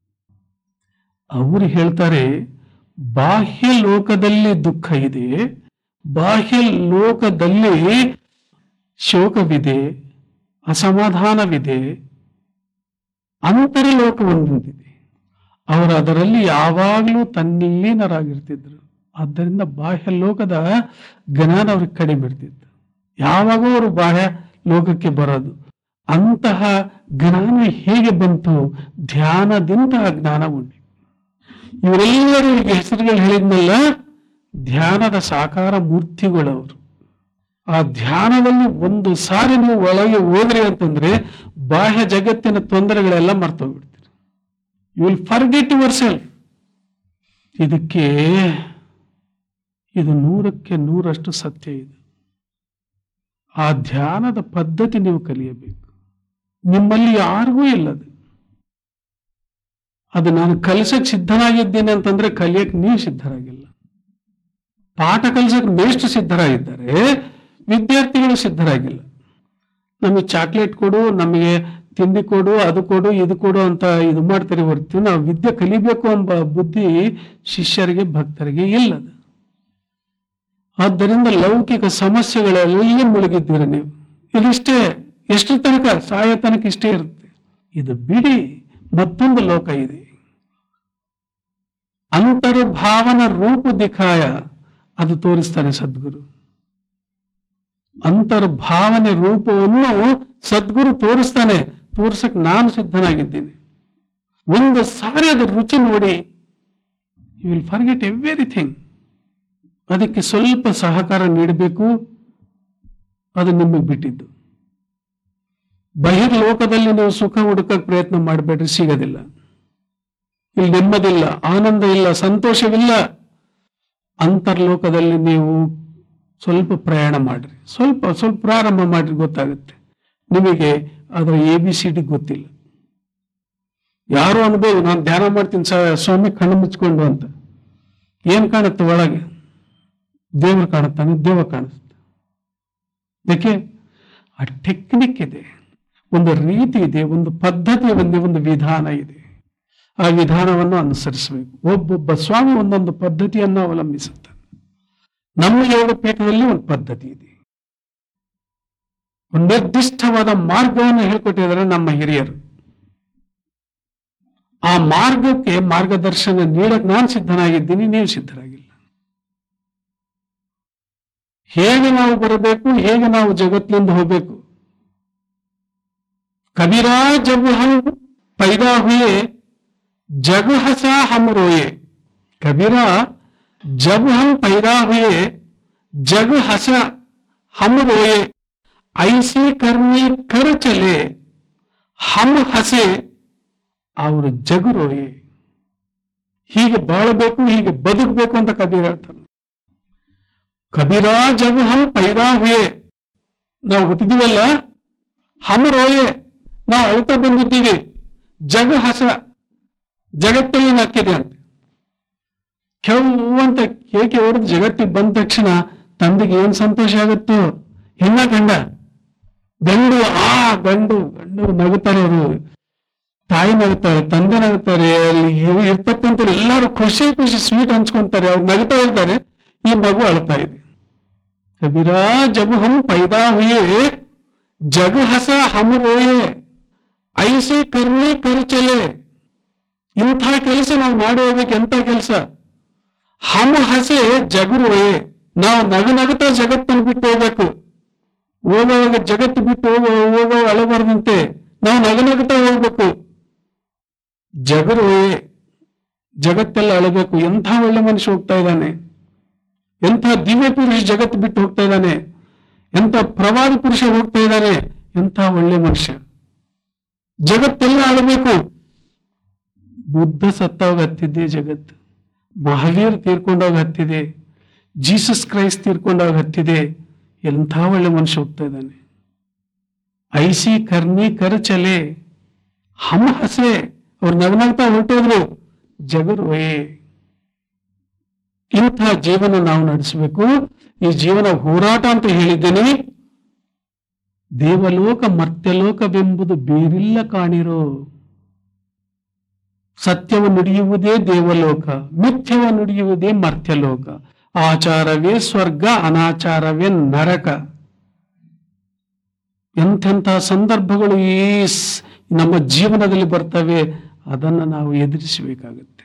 ಅವರು ಹೇಳ್ತಾರೆ, ಬಾಹ್ಯ ಲೋಕದಲ್ಲಿ ದುಃಖ ಇದೆ, ಬಾಹ್ಯ ಲೋಕದಲ್ಲಿ ಶೋಕವಿದೆ, ಅಸಮಾಧಾನವಿದೆ, ಅಂತರ ಲೋಕ ಒಂದಿದೆ. ಅವರು ಅದರಲ್ಲಿ ಯಾವಾಗಲೂ ತಲ್ಲೀನರಾಗಿರ್ತಿದ್ರು. ಆದ್ದರಿಂದ ಬಾಹ್ಯ ಲೋಕದ ಜ್ಞಾನ ಅವ್ರಿಗೆ ಕಡಿಮೆ ಇರ್ತಿತ್ತು. ಯಾವಾಗ ಅವರು ಬಾಹ್ಯ ಲೋಕಕ್ಕೆ ಬರೋದು. ಅಂತಹ ಜ್ಞಾನ ಹೇಗೆ ಬಂತು? ಧ್ಯಾನದಿಂದ ಆ ಜ್ಞಾನ ಉಂಟು. ಇವರೆಲ್ಲರೂ ಈಗ ಹೆಸರುಗಳು ಹೇಳಿದ್ನಲ್ಲ, ಧ್ಯಾನದ ಸಾಕಾರ ಮೂರ್ತಿಗಳವರು. ಆ ಧ್ಯಾನದಲ್ಲಿ ಒಂದು ಸಾರಿ ನೀವು ಒಳಗೆ ಹೋದ್ರಿ ಅಂತಂದ್ರೆ ಬಾಹ್ಯ ಜಗತ್ತಿನ ತೊಂದರೆಗಳೆಲ್ಲ ಮರ್ತೋಗ್ಬಿಡ್ತೀರಿ. You will forget yourself. ಇದಕ್ಕೆ ಇದು ನೂರಕ್ಕೆ ನೂರಷ್ಟು ಸತ್ಯ ಇದೆ. ಆ ಧ್ಯಾನದ ಪದ್ಧತಿ ನೀವು ಕಲಿಯಬೇಕು. ನಿಮ್ಮಲ್ಲಿ ಯಾರಿಗೂ ಇಲ್ಲದು. ಅದು ನಾನು ಕಲಿಸಕ್ ಸಿದ್ಧನಾಗಿದ್ದೇನೆ ಅಂತಂದ್ರೆ ಕಲಿಯಕ್ ನೀವು ಸಿದ್ಧರಾಗಿಲ್ಲ. ಪಾಠ ಕಲಿಸಕ್ ಮೇಷ್ಟು ಸಿದ್ಧರಾಗಿದ್ದಾರೆ, ವಿದ್ಯಾರ್ಥಿಗಳು ಸಿದ್ಧರಾಗಿಲ್ಲ. ನಮಗೆ ಚಾಕ್ಲೇಟ್ ಕೊಡು, ನಮಗೆ ತಿಂಡಿ ಕೊಡು, ಅದು ಕೊಡು, ಇದು ಕೊಡು ಅಂತ ಇದು ಮಾಡ್ತಾರೆ ಹೊರ್ತು ನಾವು ವಿದ್ಯೆ ಕಲಿಬೇಕು ಎಂಬ ಬುದ್ಧಿ ಶಿಷ್ಯರಿಗೆ, ಭಕ್ತರಿಗೆ ಇಲ್ಲದ. ಆದ್ದರಿಂದ ಲೌಕಿಕ ಸಮಸ್ಯೆಗಳೆಲ್ಲ ಮುಳುಗಿದ್ದೀರಿ ನೀವು. ಇದಿಷ್ಟೇ, ಎಷ್ಟು ತನಕ? ಸಾಯ ತನಕ ಇಷ್ಟೇ ಇರುತ್ತೆ. ಇದು ಬಿಡಿ, ಮತ್ತೊಂದು ಲೋಕ ಇದೆ. ಅಂತರ್ಭಾವನ ರೂಪ ದಿಖಾಯ, ಅದು ತೋರಿಸ್ತಾನೆ ಸದ್ಗುರು. ಅಂತರ್ಭಾವನೆ ರೂಪವನ್ನು ಸದ್ಗುರು ತೋರಿಸ್ತಾನೆ. ತೋರ್ಸಕ್ ನಾನು ಸಿದ್ಧನಾಗಿದ್ದೀನಿ. ಒಂದು ಸಾರಿ ಅದರ ರುಚಿ ನೋಡಿ, ಯು ವಿಲ್ ಫರ್ಗೆಟ್ ಎವ್ರಿಥಿಂಗ್. ಅದಕ್ಕೆ ಸ್ವಲ್ಪ ಸಹಕಾರ ನೀಡಬೇಕು, ಅದು ನಿಮಗೆ ಬಿಟ್ಟಿದ್ದು. ಬಹಿರ್ಲೋಕದಲ್ಲಿ ನೀವು ಸುಖ ಹುಡುಕಕ್ಕೆ ಪ್ರಯತ್ನ ಮಾಡಬೇಡ್ರಿ, ಸಿಗೋದಿಲ್ಲ. ಇಲ್ಲಿ ನೆಮ್ಮದಿಲ್ಲ, ಆನಂದ ಇಲ್ಲ, ಸಂತೋಷವಿಲ್ಲ. ಅಂತರ್ಲೋಕದಲ್ಲಿ ನೀವು ಸ್ವಲ್ಪ ಪ್ರಯಾಣ ಮಾಡ್ರಿ, ಸ್ವಲ್ಪ ಸ್ವಲ್ಪ ಪ್ರಾರಂಭ ಮಾಡ್ರಿ, ಗೊತ್ತಾಗುತ್ತೆ ನಿಮಗೆ. ಅದರ ಎ ಬಿ ಸಿ ಡಿ ಗೊತ್ತಿಲ್ಲ. ಯಾರು ಅನ್ಬೋದು, ನಾನು ಧ್ಯಾನ ಮಾಡ್ತೀನಿ ಸ್ವಾಮಿ ಕಣ್ಣು ಮುಚ್ಕೊಂಡು ಅಂತ. ಏನ್ ಕಾಣುತ್ತೆ ಒಳಗೆ? ದೇವರು ಕಾಣುತ್ತಾನೆ, ದೇವ ಕಾಣಿಸುತ್ತೆ. ಯಾಕೆ? ಆ ಟೆಕ್ನಿಕ್ ಇದೆ, ಒಂದು ರೀತಿ ಇದೆ, ಒಂದು ಪದ್ಧತಿ ಇದೆ, ಒಂದು ವಿಧಾನ ಇದೆ. ಆ ವಿಧಾನವನ್ನು ಅನುಸರಿಸಬೇಕು. ಒಬ್ಬೊಬ್ಬ ಸ್ವಾಮಿ ಒಂದೊಂದು ಪದ್ಧತಿಯನ್ನು ಅವಲಂಬಿಸುತ್ತಾನೆ. ನಮ್ಮ ಯೋಗ ಪೀಠದಲ್ಲಿ ಒಂದು ಪದ್ಧತಿ ಇದೆ, ಒಂದು ನಿರ್ದಿಷ್ಟವಾದ ಮಾರ್ಗವನ್ನು ಹೇಳ್ಕೊಟ್ಟಿದ್ದಾರೆ ನಮ್ಮ ಹಿರಿಯರು. ಆ ಮಾರ್ಗಕ್ಕೆ ಮಾರ್ಗದರ್ಶನ ನೀಡಕ್ ನಾನು ಸಿದ್ಧನಾಗಿದ್ದೀನಿ, ನೀವು ಸಿದ್ಧರಾಗಿಲ್ಲ. ಹೇಗೆ ನಾವು ಬರಬೇಕು, ಹೇಗೆ ನಾವು ಜಗತ್ತಿನಿಂದ ಹೋಗ್ಬೇಕು. ಕಬೀರಾ ಜಬ್ ಹಮ್ ಪೈದಾ ಹುಯೆ ಜಗ್ ಹಸಾ ಹಮ್ ರೋಯೆ. ಕಬೀರಾ ಜಬ್ ಹಮ್ ಪೈದಾ ಹುಯೆ ಜಗ್ ಹಸಾ ಹಮ್ ರೋಯೆ, ಐಸೆ ಕರ್ಮೆ ಕರ್ ಚಲೆ ಹಮ್ ಹಸೆ ಅವರು ಜಗ್ ರೋಯೆ. ಹೀಗೆ ಬಾಳಬೇಕು, ಹೀಗೆ ಬದುಕಬೇಕು ಅಂತ ಕಬೀರ ಹೇಳ್ತಾನೆ. ಕಬೀರಾ ಜಬ್ ಹಮ್ ಪೈದಾ ಹುಯೆ, ನಾವು ಹುಟ್ಟಿದೀವಲ್ಲ, ಹಮ್ ರೋಯೆ, ನಾವು ಅಳ್ತಾ ಬಂದಿದ್ದೀವಿ. ಜಗ ಹಸ, ಜಗತ್ತಲ್ಲಿ ನಕ್ಕಿದೆ ಅಂತ ಕೆವು ಅಂತ ಕೇಕೆ ಹೊಡೆದು ಜಗತ್ತಿಗೆ ಬಂದ ತಕ್ಷಣ ತಂದೆಗೆ ಏನ್ ಸಂತೋಷ ಆಗುತ್ತೋ. ಹೆಣ್ಣ ಗಂಡ, ಗಂಡು ಆ ಗಂಡು ಗಂಡು ನಗುತ್ತಾರೆ, ಅವರು ತಾಯಿ ನಗುತ್ತಾರೆ, ತಂದೆ ನಗುತ್ತಾರೆ, ಅಲ್ಲಿ ಇರ್ತಕ್ಕಂಥ ಎಲ್ಲರೂ ಖುಷಿ ಖುಷಿ ಸ್ವೀಟ್ ಹಂಚ್ಕೊಂತಾರೆ, ಅವ್ರು ನಗುತ್ತಾ ಇರ್ತಾರೆ. ಈ ಮಗು ಅಳ್ತಾ ಇದೆ. ಕಬೀರಾ ಜಬ್ ಹಮ್ ಪೈದಾ ಹುಯೆ ಜಗ್ ಹಸ ಹಮ್ ರೋಯೆ, ಐಸೆ ಕರ್ಮೆ ಕರ್ ಚಲೆ. ಇಂಥ ಕೆಲಸ ನಾವು ಮಾಡಿ ಹೋಗ್ಬೇಕು. ಎಂತ ಕೆಲಸ? ಹಮ್ ಹಸೆ ಜಗ್ ರೋಯೆ, ನಾವು ನಗು ನಗುತ್ತಾ ಜಗತ್ತನ್ನು ಬಿಟ್ಟು ಹೋಗ್ಬೇಕು. ಹೋಗುವಾಗ ಜಗತ್ತು ಬಿಟ್ಟು ಹೋಗೋ ಹೋಗೋ ಅಳಬಾರ್ದಂತೆ ನಾವು ನಗು ನಗುತ್ತಾ ಹೋಗ್ಬೇಕು. ಜಗ್ ರೋಯೆ, ಜಗತ್ತೆಲ್ಲ ಅಳಬೇಕು. ಎಂಥ ಒಳ್ಳೆ ಮನುಷ್ಯ ಹೋಗ್ತಾ ಇದ್ದಾನೆ, ಎಂಥ ದಿವ್ಯ ಪುರುಷ ಜಗತ್ತು ಬಿಟ್ಟು ಹೋಗ್ತಾ ಇದ್ದಾನೆ, ಎಂಥ ಪ್ರವಾದಿ ಪುರುಷ ಹೋಗ್ತಾ ಇದ್ದಾನೆ, ಎಂಥ ಒಳ್ಳೆ ಮನುಷ್ಯ. ಜಗತ್ತೆಲ್ಲ ಅಳಬೇಕು. ಬುದ್ಧ ಸತ್ತಾಗ ಹತ್ತಿದೆ ಜಗತ್ತು, ಮಹಾವೀರ್ ತೀರ್ಕೊಂಡಾಗ ಹತ್ತಿದೆ, ಜೀಸಸ್ ಕ್ರೈಸ್ಟ್ ತೀರ್ಕೊಂಡಾಗ ಹತ್ತಿದೆ. ಎಂಥ ಒಳ್ಳೆ ಮನುಷ್ಯ ಹೋಗ್ತಾ ಇದ್ದಾನೆ. ಐಸಿ ಕರ್ಮಿ ಕರ್ ಚಲೆ ಹಮ್ ಹಸೆ, ಅವ್ರು ನಗ್ನಗ್ತಾ ಹೊರಟೋದ್ರು. ಜಗರೋಯೆ. ಇಂಥ ಜೀವನ ನಾವು ನಡೆಸಬೇಕು. ಈ ಜೀವನ ಹೋರಾಟ ಅಂತ ಹೇಳಿದ್ದೇನೆ. ದೇವಲೋಕ ಮರ್ತ್ಯಲೋಕವೆಂಬುದು ಬೇರಿಲ್ಲ ಕಾಣಿರೋ. ಸತ್ಯವ ನುಡಿಯುವುದೇ ದೇವಲೋಕ, ಮಿಥ್ಯವ ನುಡಿಯುವುದೇ ಮರ್ತ್ಯಲೋಕ. ಆಚಾರವೇ ಸ್ವರ್ಗ, ಅನಾಚಾರವೇ ನರಕ. ಎಂಥೆಂಥ ಸಂದರ್ಭಗಳು ಈ ನಮ್ಮ ಜೀವನದಲ್ಲಿ ಬರ್ತವೆ, ಅದನ್ನು ನಾವು ಎದುರಿಸಬೇಕಾಗುತ್ತೆ.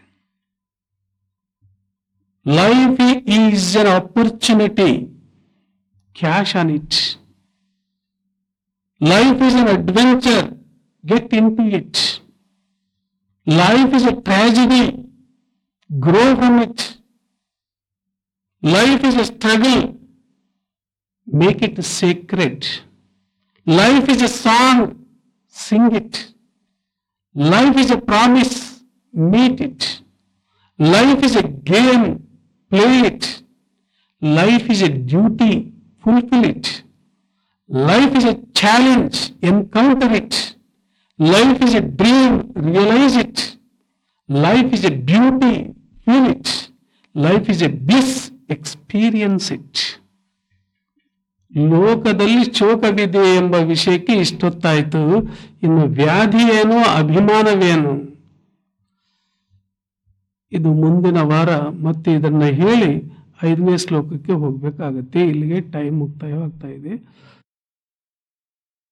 Life is an opportunity, cash on it. Life is an adventure, get into it. Life is a tragedy, grow from it. Life is a struggle, make it sacred. Life is a song, sing it. Life is a promise, meet it. Life is a game, play it. Life is a duty, fulfill it. Life is a challenge, encounter it. Life is a dream, realize it. Life is a beauty, feel it. Life is a bliss, experience it. ಲೋಕದಲ್ಲಿ ಶೋಕವಿದೆ ಎಂಬ ವಿಷಯಕ್ಕೆ ಇಷ್ಟೊತ್ತಾಯಿತು. ಇನ್ನು ವ್ಯಾಧಿ ಏನು, ಅಭಿಮಾನವೇನು, ಇದು ಮುಂದಿನ ವಾರ ಮತ್ತೆ ಇದನ್ನ ಹೇಳಿ ಐದನೇ ಶ್ಲೋಕಕ್ಕೆ ಹೋಗ್ಬೇಕಾಗತ್ತೆ. ಇಲ್ಲಿಗೆ ಟೈಮ್ ಮುಕ್ತಾಯವಾಗ್ತಾ ಇದೆ.